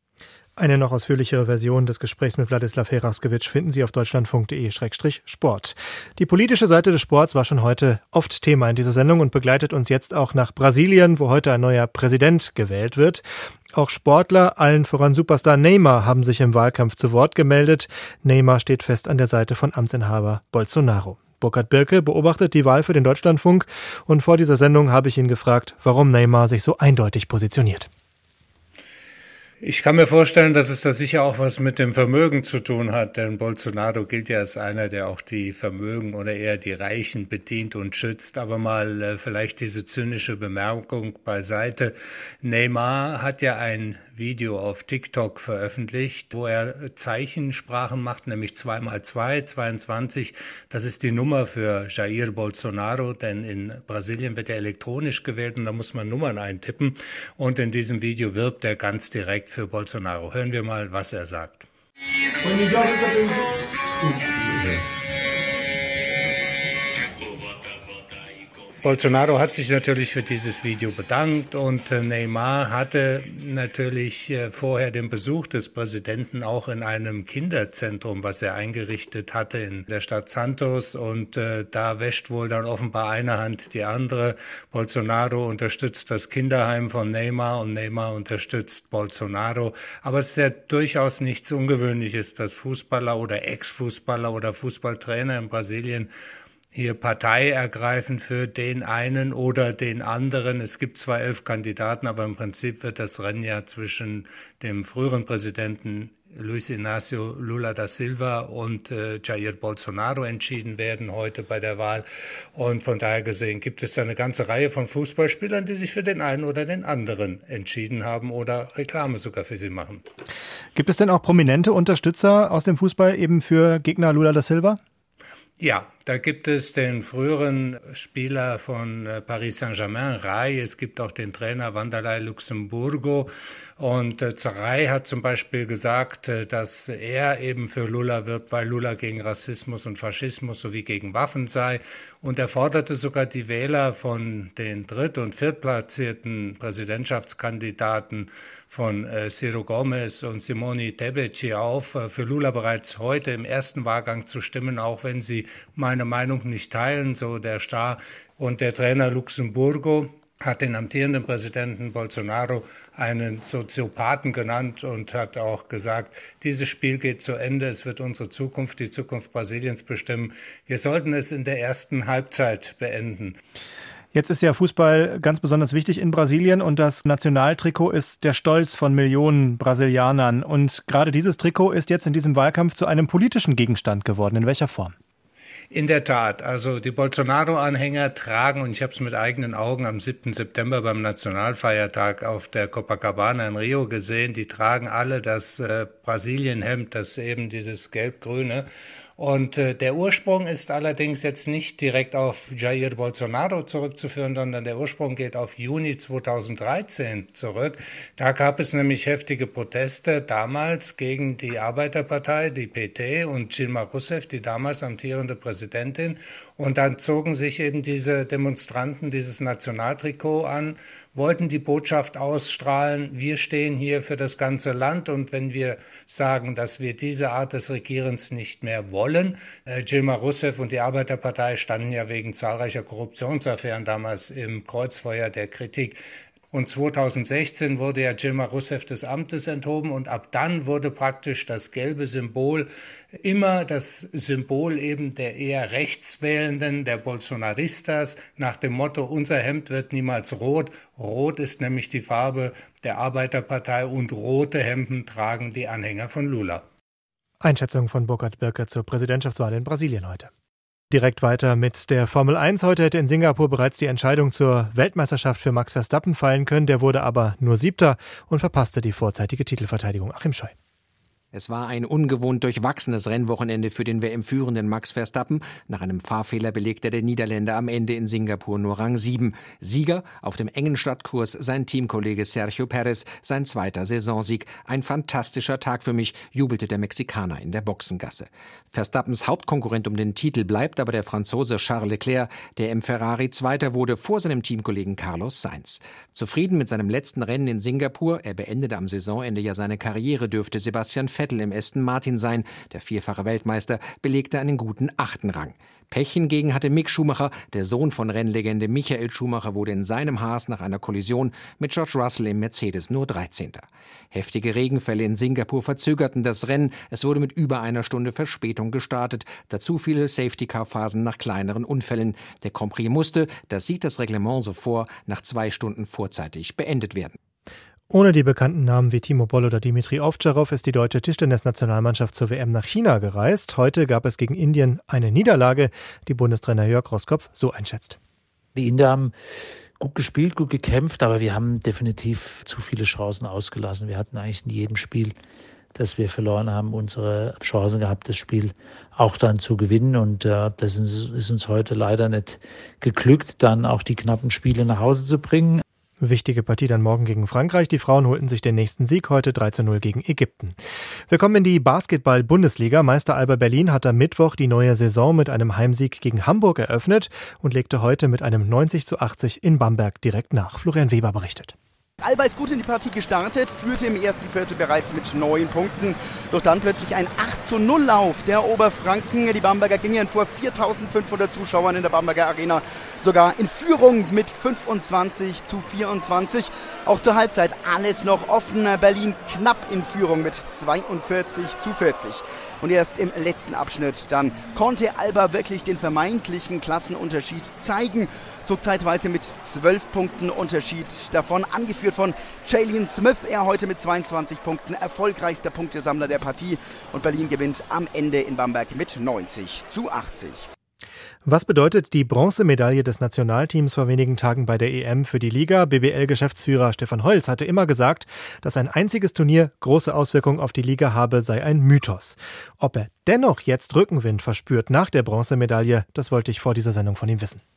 Eine noch ausführlichere Version des Gesprächs mit Wladislav Heraskewitsch finden Sie auf deutschlandfunk.de/sport. Die politische Seite des Sports war schon heute oft Thema in dieser Sendung und begleitet uns jetzt auch nach Brasilien, wo heute ein neuer Präsident gewählt wird. Auch Sportler, allen voran Superstar Neymar, haben sich im Wahlkampf zu Wort gemeldet. Neymar steht fest an der Seite von Amtsinhaber Bolsonaro. Burkhard Birke beobachtet die Wahl für den Deutschlandfunk und vor dieser Sendung habe ich ihn gefragt, warum Neymar sich so eindeutig positioniert. Ich kann mir vorstellen, dass es da sicher auch was mit dem Vermögen zu tun hat, denn Bolsonaro gilt ja als einer, der auch die Vermögen oder eher die Reichen bedient und schützt. Aber mal vielleicht diese zynische Bemerkung beiseite. Neymar hat ja ein Video auf TikTok veröffentlicht, wo er Zeichensprachen macht, nämlich 2x2, 22. Das ist die Nummer für Jair Bolsonaro, denn in Brasilien wird ja elektronisch gewählt und da muss man Nummern eintippen. Und in diesem Video wirbt er ganz direkt für Bolsonaro. Hören wir mal, was er sagt. Bolsonaro hat sich natürlich für dieses Video bedankt und Neymar hatte natürlich vorher den Besuch des Präsidenten auch in einem Kinderzentrum, was er eingerichtet hatte in der Stadt Santos, und da wäscht wohl dann offenbar eine Hand die andere. Bolsonaro unterstützt das Kinderheim von Neymar und Neymar unterstützt Bolsonaro. Aber es ist ja durchaus nichts Ungewöhnliches, dass Fußballer oder Ex-Fußballer oder Fußballtrainer in Brasilien hier Partei ergreifen für den einen oder den anderen. Es gibt zwar 11 Kandidaten, aber im Prinzip wird das Rennen ja zwischen dem früheren Präsidenten Luiz Inácio Lula da Silva und Jair Bolsonaro entschieden werden heute bei der Wahl. Und von daher gesehen gibt es da eine ganze Reihe von Fußballspielern, die sich für den einen oder den anderen entschieden haben oder Reklame sogar für sie machen. Gibt es denn auch prominente Unterstützer aus dem Fußball eben für Gegner Lula da Silva? Ja, da gibt es den früheren Spieler von Paris Saint-Germain, Rai. Es gibt auch den Trainer Wanderlei Luxemburgo. Und Rai hat zum Beispiel gesagt, dass er eben für Lula wirbt, weil Lula gegen Rassismus und Faschismus sowie gegen Waffen sei. Und er forderte sogar die Wähler von den dritt- und viertplatzierten Präsidentschaftskandidaten von Ciro Gomes und Simone Tebet auf, für Lula bereits heute im ersten Wahlgang zu stimmen, auch wenn sie meine Meinung nicht teilen, so der Star. Und der Trainer Luxemburgo hat den amtierenden Präsidenten Bolsonaro einen Soziopathen genannt und hat auch gesagt, dieses Spiel geht zu Ende, es wird unsere Zukunft, die Zukunft Brasiliens bestimmen. Wir sollten es in der ersten Halbzeit beenden. Jetzt ist ja Fußball ganz besonders wichtig in Brasilien und das Nationaltrikot ist der Stolz von Millionen Brasilianern. Und gerade dieses Trikot ist jetzt in diesem Wahlkampf zu einem politischen Gegenstand geworden. In welcher Form? In der Tat, also die Bolsonaro-Anhänger tragen, und ich habe es mit eigenen Augen am 7. September beim Nationalfeiertag auf der Copacabana in Rio gesehen, die tragen alle das Brasilien-Hemd, das eben dieses gelb-grüne. Und der Ursprung ist allerdings jetzt nicht direkt auf Jair Bolsonaro zurückzuführen, sondern der Ursprung geht auf Juni 2013 zurück. Da gab es nämlich heftige Proteste damals gegen die Arbeiterpartei, die PT und Dilma Rousseff, die damals amtierende Präsidentin. Und dann zogen sich eben diese Demonstranten dieses Nationaltrikot an, wollten die Botschaft ausstrahlen, wir stehen hier für das ganze Land und wenn wir sagen, dass wir diese Art des Regierens nicht mehr wollen, Dilma Rousseff und die Arbeiterpartei standen ja wegen zahlreicher Korruptionsaffären damals im Kreuzfeuer der Kritik. Und 2016 wurde ja Dilma Rousseff des Amtes enthoben und ab dann wurde praktisch das gelbe Symbol immer das Symbol eben der eher Rechtswählenden, der Bolsonaristas, nach dem Motto, unser Hemd wird niemals rot. Rot ist nämlich die Farbe der Arbeiterpartei und rote Hemden tragen die Anhänger von Lula. Einschätzung von Burkhard Birke zur Präsidentschaftswahl in Brasilien heute. Direkt weiter mit der Formel 1. Heute hätte in Singapur bereits die Entscheidung zur Weltmeisterschaft für Max Verstappen fallen können. Der wurde aber nur 7. und verpasste die vorzeitige Titelverteidigung. Achim Scheu. Es war ein ungewohnt durchwachsenes Rennwochenende für den WM-führenden Max Verstappen. Nach einem Fahrfehler belegte der Niederländer am Ende in Singapur nur Rang 7. Sieger auf dem engen Stadtkurs sein Teamkollege Sergio Perez, sein zweiter Saisonsieg. Ein fantastischer Tag für mich, jubelte der Mexikaner in der Boxengasse. Verstappens Hauptkonkurrent um den Titel bleibt aber der Franzose Charles Leclerc, der im Ferrari Zweiter wurde vor seinem Teamkollegen Carlos Sainz. Zufrieden mit seinem letzten Rennen in Singapur, er beendete am Saisonende ja seine Karriere, dürfte Sebastian Vettel im Aston Martin sein. Der vierfache Weltmeister belegte einen guten 8. Rang. Pech hingegen hatte Mick Schumacher. Der Sohn von Rennlegende Michael Schumacher wurde in seinem Haas nach einer Kollision mit George Russell im Mercedes nur 13. Heftige Regenfälle in Singapur verzögerten das Rennen. Es wurde mit über einer Stunde Verspätung gestartet. Dazu viele Safety-Car-Phasen nach kleineren Unfällen. Der Grand Prix musste, das sieht das Reglement so vor, nach 2 Stunden vorzeitig beendet werden. Ohne die bekannten Namen wie Timo Boll oder Dimitri Ovtcharov ist die deutsche Tischtennis-Nationalmannschaft zur WM nach China gereist. Heute gab es gegen Indien eine Niederlage, die Bundestrainer Jörg Roßkopf so einschätzt. Die Inder haben gut gespielt, gut gekämpft, aber wir haben definitiv zu viele Chancen ausgelassen. Wir hatten eigentlich in jedem Spiel, das wir verloren haben, unsere Chancen gehabt, das Spiel auch dann zu gewinnen. Und das ist uns heute leider nicht geglückt, dann auch die knappen Spiele nach Hause zu bringen. Wichtige Partie dann morgen gegen Frankreich. Die Frauen holten sich den nächsten Sieg heute 3:0 gegen Ägypten. Wir kommen in die Basketball-Bundesliga. Meister Alba Berlin hat am Mittwoch die neue Saison mit einem Heimsieg gegen Hamburg eröffnet und legte heute mit einem 90:80 in Bamberg direkt nach. Florian Weber berichtet. Alba ist gut in die Partie gestartet, führte im ersten Viertel bereits mit 9 Punkten. Doch dann plötzlich ein 8:0-Lauf der Oberfranken. Die Bamberger gingen vor 4.500 Zuschauern in der Bamberger Arena sogar in Führung mit 25:24. Auch zur Halbzeit alles noch offen. Berlin knapp in Führung mit 42:40. Und erst im letzten Abschnitt dann konnte Alba wirklich den vermeintlichen Klassenunterschied zeigen. Zog zeitweise mit 12 Punkten Unterschied davon, angeführt von Jalen Smith. Er heute mit 22 Punkten erfolgreichster Punktesammler der Partie. Und Berlin gewinnt am Ende in Bamberg mit 90:80. Was bedeutet die Bronzemedaille des Nationalteams vor wenigen Tagen bei der EM für die Liga? BBL-Geschäftsführer Stefan Holz hatte immer gesagt, dass ein einziges Turnier große Auswirkungen auf die Liga habe, sei ein Mythos. Ob er dennoch jetzt Rückenwind verspürt nach der Bronzemedaille, das wollte ich vor dieser Sendung von ihm wissen.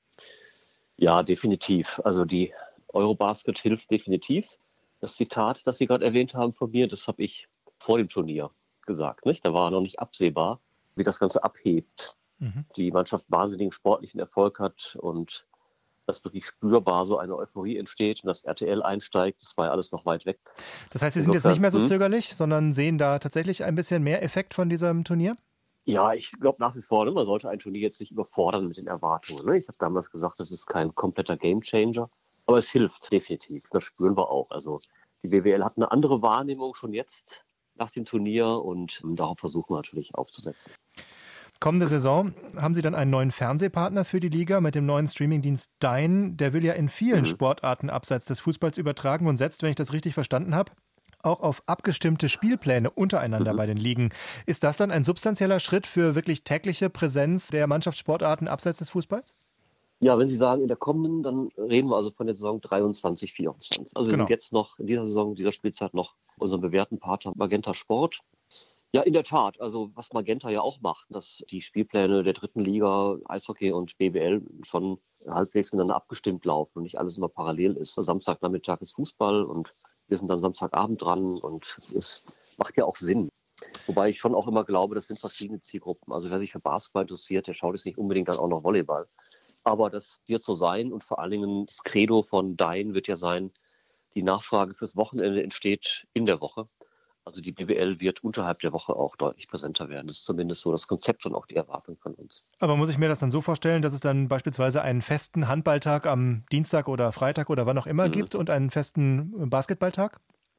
Ja, definitiv. Also die Eurobasket hilft definitiv. Das Zitat, das Sie gerade erwähnt haben von mir, das habe ich vor dem Turnier gesagt. Nicht? Da war noch nicht absehbar, wie das Ganze abhebt. Die Mannschaft wahnsinnigen sportlichen Erfolg hat und dass wirklich spürbar so eine Euphorie entsteht und dass RTL einsteigt, das war ja alles noch weit weg. Das heißt, Sie sind jetzt nicht mehr so zögerlich, sondern sehen da tatsächlich ein bisschen mehr Effekt von diesem Turnier? Ja, ich glaube nach wie vor, man sollte ein Turnier jetzt nicht überfordern mit den Erwartungen. Ich habe damals gesagt, das ist kein kompletter Gamechanger, aber es hilft definitiv. Das spüren wir auch. Also die BWL hat eine andere Wahrnehmung schon jetzt nach dem Turnier und darauf versuchen wir natürlich aufzusetzen. Kommende Saison haben Sie dann einen neuen Fernsehpartner für die Liga mit dem neuen Streamingdienst Dyn. Der will ja in vielen Sportarten abseits des Fußballs übertragen und setzt, wenn ich das richtig verstanden habe, auch auf abgestimmte Spielpläne untereinander bei den Ligen. Ist das dann ein substanzieller Schritt für wirklich tägliche Präsenz der Mannschaftssportarten abseits des Fußballs? Ja, wenn Sie sagen in der kommenden, dann reden wir also von der Saison 23/24. Also wir sind jetzt noch in dieser Saison, dieser Spielzeit noch unseren bewährten Partner Magenta Sport. Ja, in der Tat. Also was Magenta ja auch macht, dass die Spielpläne der dritten Liga, Eishockey und BBL schon halbwegs miteinander abgestimmt laufen und nicht alles immer parallel ist. Samstagnachmittag ist Fußball und wir sind dann Samstagabend dran und es macht ja auch Sinn. Wobei ich schon auch immer glaube, das sind verschiedene Zielgruppen. Also wer sich für Basketball interessiert, der schaut jetzt nicht unbedingt dann auch noch Volleyball. Aber das wird so sein und vor allen Dingen das Credo von Dyn wird ja sein, die Nachfrage fürs Wochenende entsteht in der Woche. Also die BBL wird unterhalb der Woche auch deutlich präsenter werden. Das ist zumindest so das Konzept und auch die Erwartung von uns. Aber muss ich mir das dann so vorstellen, dass es dann beispielsweise einen festen Handballtag am Dienstag oder Freitag oder wann auch immer gibt und einen festen Basketballtag?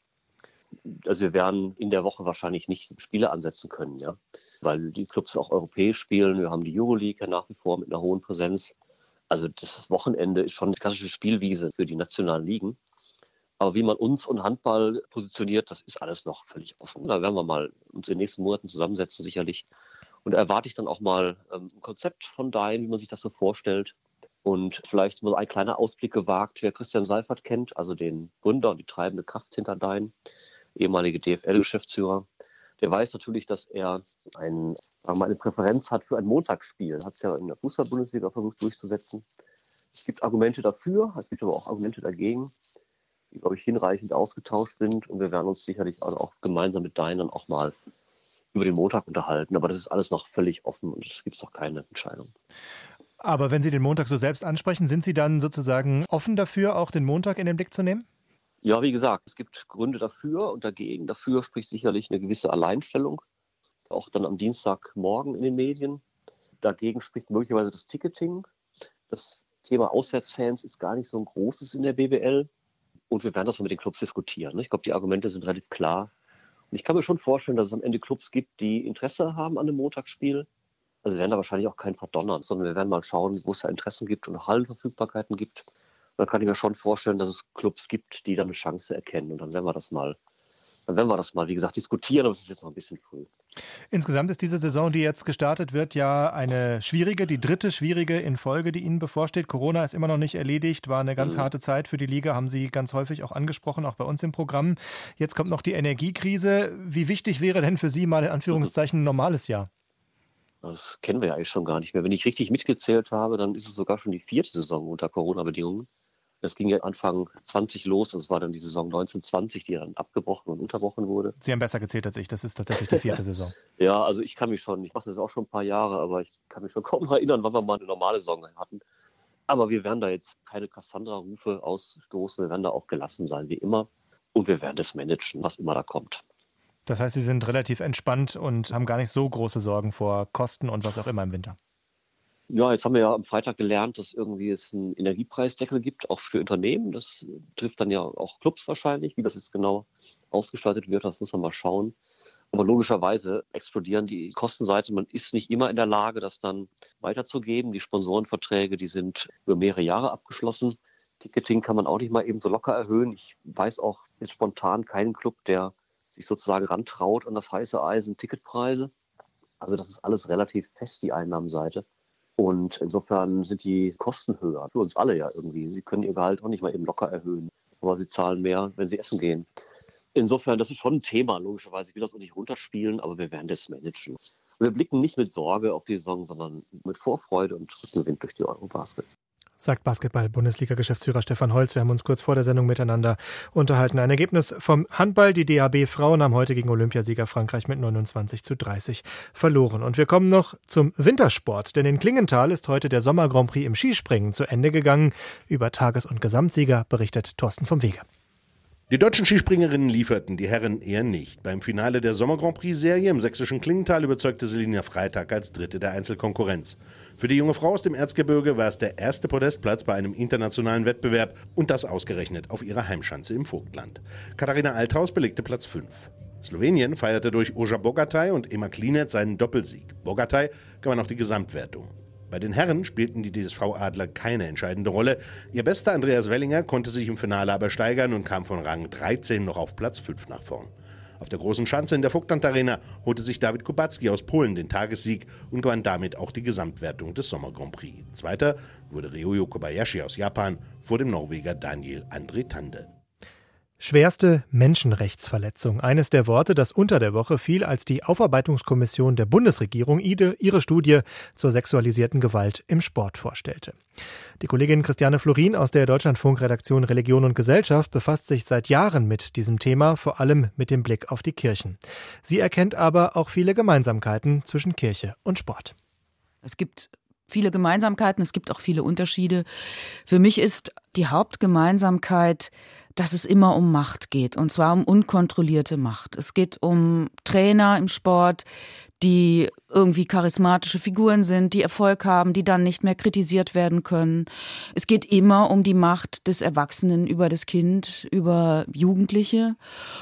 Also wir werden in der Woche wahrscheinlich nicht Spiele ansetzen können, ja, weil die Clubs auch europäisch spielen. Wir haben die Euroleague ja nach wie vor mit einer hohen Präsenz. Also das Wochenende ist schon eine klassische Spielwiese für die nationalen Ligen. Aber wie man uns und Handball positioniert, das ist alles noch völlig offen. Da werden wir mal uns in den nächsten Monaten zusammensetzen sicherlich. Und da erwarte ich dann auch mal ein Konzept von Dyn, wie man sich das so vorstellt. Und vielleicht mal ein kleiner Ausblick gewagt, wer Christian Seifert kennt, also den Gründer und die treibende Kraft hinter Dyn, ehemalige DFL-Geschäftsführer. Der weiß natürlich, dass er eine Präferenz hat für ein Montagsspiel. Hat es ja in der Fußball-Bundesliga versucht durchzusetzen. Es gibt Argumente dafür, es gibt aber auch Argumente dagegen, die, glaube ich, hinreichend ausgetauscht sind. Und wir werden uns sicherlich auch gemeinsam mit Dein dann auch mal über den Montag unterhalten. Aber das ist alles noch völlig offen und es gibt noch keine Entscheidung. Aber wenn Sie den Montag so selbst ansprechen, sind Sie dann sozusagen offen dafür, auch den Montag in den Blick zu nehmen? Ja, wie gesagt, es gibt Gründe dafür und dagegen. Dafür spricht sicherlich eine gewisse Alleinstellung, auch dann am Dienstagmorgen in den Medien. Dagegen spricht möglicherweise das Ticketing. Das Thema Auswärtsfans ist gar nicht so ein großes in der BBL. Und wir werden das mit den Clubs diskutieren. Ich glaube, die Argumente sind relativ klar. Und ich kann mir schon vorstellen, dass es am Ende Clubs gibt, die Interesse haben an einem Montagsspiel. Also wir werden da wahrscheinlich auch keinen verdonnern, sondern wir werden mal schauen, wo es da Interessen gibt und Hallenverfügbarkeiten gibt. Dann kann ich mir schon vorstellen, dass es Clubs gibt, die da eine Chance erkennen. Und dann werden wir das mal, wie gesagt, diskutieren, aber es ist jetzt noch ein bisschen früh. Insgesamt ist diese Saison, die jetzt gestartet wird, ja eine schwierige, die dritte schwierige in Folge, die Ihnen bevorsteht. Corona ist immer noch nicht erledigt, war eine ganz harte Zeit für die Liga, haben Sie ganz häufig auch angesprochen, auch bei uns im Programm. Jetzt kommt noch die Energiekrise. Wie wichtig wäre denn für Sie mal in Anführungszeichen ein normales Jahr? Das kennen wir ja eigentlich schon gar nicht mehr. Wenn ich richtig mitgezählt habe, dann ist es sogar schon die 4. Saison unter Corona-Bedingungen. Das ging ja Anfang 20 los. Das war dann die Saison 1920, die dann abgebrochen und unterbrochen wurde. Sie haben besser gezählt als ich. Das ist tatsächlich die 4. Saison. Ja, also ich mache das auch schon ein paar Jahre, aber ich kann mich schon kaum noch erinnern, wann wir mal eine normale Saison hatten. Aber wir werden da jetzt keine Cassandra-Rufe ausstoßen. Wir werden da auch gelassen sein, wie immer. Und wir werden das managen, was immer da kommt. Das heißt, Sie sind relativ entspannt und haben gar nicht so große Sorgen vor Kosten und was auch immer im Winter. Ja, jetzt haben wir ja am Freitag gelernt, dass irgendwie es einen Energiepreisdeckel gibt, auch für Unternehmen. Das trifft dann ja auch Clubs wahrscheinlich. Wie das jetzt genau ausgestaltet wird, das muss man mal schauen. Aber logischerweise explodieren die Kostenseite. Man ist nicht immer in der Lage, das dann weiterzugeben. Die Sponsorenverträge, die sind über mehrere Jahre abgeschlossen. Ticketing kann man auch nicht mal eben so locker erhöhen. Ich weiß auch jetzt spontan keinen Club, der sich sozusagen rantraut an das heiße Eisen Ticketpreise. Also das ist alles relativ fest, die Einnahmenseite. Und insofern sind die Kosten höher. Für uns alle ja irgendwie. Sie können ihr Gehalt auch nicht mal eben locker erhöhen. Aber sie zahlen mehr, wenn sie essen gehen. Insofern, das ist schon ein Thema, logischerweise. Ich will das auch nicht runterspielen, aber wir werden das managen. Und wir blicken nicht mit Sorge auf die Saison, sondern mit Vorfreude und Rückenwind durch die Eurobasket. Sagt Basketball-Bundesliga-Geschäftsführer Stefan Holz. Wir haben uns kurz vor der Sendung miteinander unterhalten. Ein Ergebnis vom Handball. Die DHB-Frauen haben heute gegen Olympiasieger Frankreich mit 29:30 verloren. Und wir kommen noch zum Wintersport. Denn in Klingenthal ist heute der Sommer-Grand Prix im Skispringen zu Ende gegangen. Über Tages- und Gesamtsieger berichtet Thorsten vom Wege. Die deutschen Skispringerinnen lieferten, die Herren eher nicht. Beim Finale der Sommer-Grand Prix-Serie im sächsischen Klingenthal überzeugte Selina Freitag als Dritte der Einzelkonkurrenz. Für die junge Frau aus dem Erzgebirge war es der erste Podestplatz bei einem internationalen Wettbewerb und das ausgerechnet auf ihrer Heimschanze im Vogtland. Katharina Althaus belegte Platz 5. Slowenien feierte durch Oja Bogataj und Ema Klinec seinen Doppelsieg. Bogataj gewann auch die Gesamtwertung. Bei den Herren spielten die DSV-Adler keine entscheidende Rolle. Ihr bester Andreas Wellinger konnte sich im Finale aber steigern und kam von Rang 13 noch auf Platz 5 nach vorn. Auf der großen Schanze in der Vogtland-Arena holte sich David Kubacki aus Polen den Tagessieg und gewann damit auch die Gesamtwertung des Sommer-Grand Prix. Zweiter wurde Ryoyo Kobayashi aus Japan vor dem Norweger Daniel André Tande. Schwerste Menschenrechtsverletzung. Eines der Worte, das unter der Woche fiel, als die Aufarbeitungskommission der Bundesregierung ihre Studie zur sexualisierten Gewalt im Sport vorstellte. Die Kollegin Christiane Florin aus der Deutschlandfunk-Redaktion Religion und Gesellschaft befasst sich seit Jahren mit diesem Thema, vor allem mit dem Blick auf die Kirchen. Sie erkennt aber auch viele Gemeinsamkeiten zwischen Kirche und Sport. Es gibt viele Gemeinsamkeiten, es gibt auch viele Unterschiede. Für mich ist die Hauptgemeinsamkeit, dass es immer um Macht geht, und zwar um unkontrollierte Macht. Es geht um Trainer im Sport, die irgendwie charismatische Figuren sind, die Erfolg haben, die dann nicht mehr kritisiert werden können. Es geht immer um die Macht des Erwachsenen über das Kind, über Jugendliche.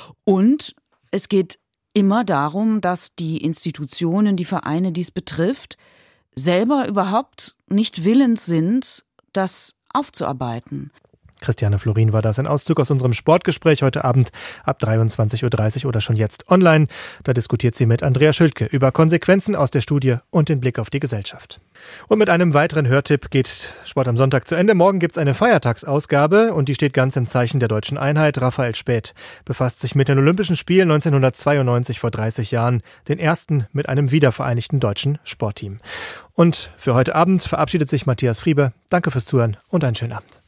Und es geht immer darum, dass die Institutionen, die Vereine, die es betrifft, selber überhaupt nicht willens sind, das aufzuarbeiten. Christiane Florin war das. Ein Auszug aus unserem Sportgespräch heute Abend ab 23.30 Uhr oder schon jetzt online. Da diskutiert sie mit Andrea Schildke über Konsequenzen aus der Studie und den Blick auf die Gesellschaft. Und mit einem weiteren Hörtipp geht Sport am Sonntag zu Ende. Morgen gibt es eine Feiertagsausgabe und die steht ganz im Zeichen der deutschen Einheit. Raphael Späth befasst sich mit den Olympischen Spielen 1992 vor 30 Jahren, den ersten mit einem wiedervereinigten deutschen Sportteam. Und für heute Abend verabschiedet sich Matthias Friebe. Danke fürs Zuhören und einen schönen Abend.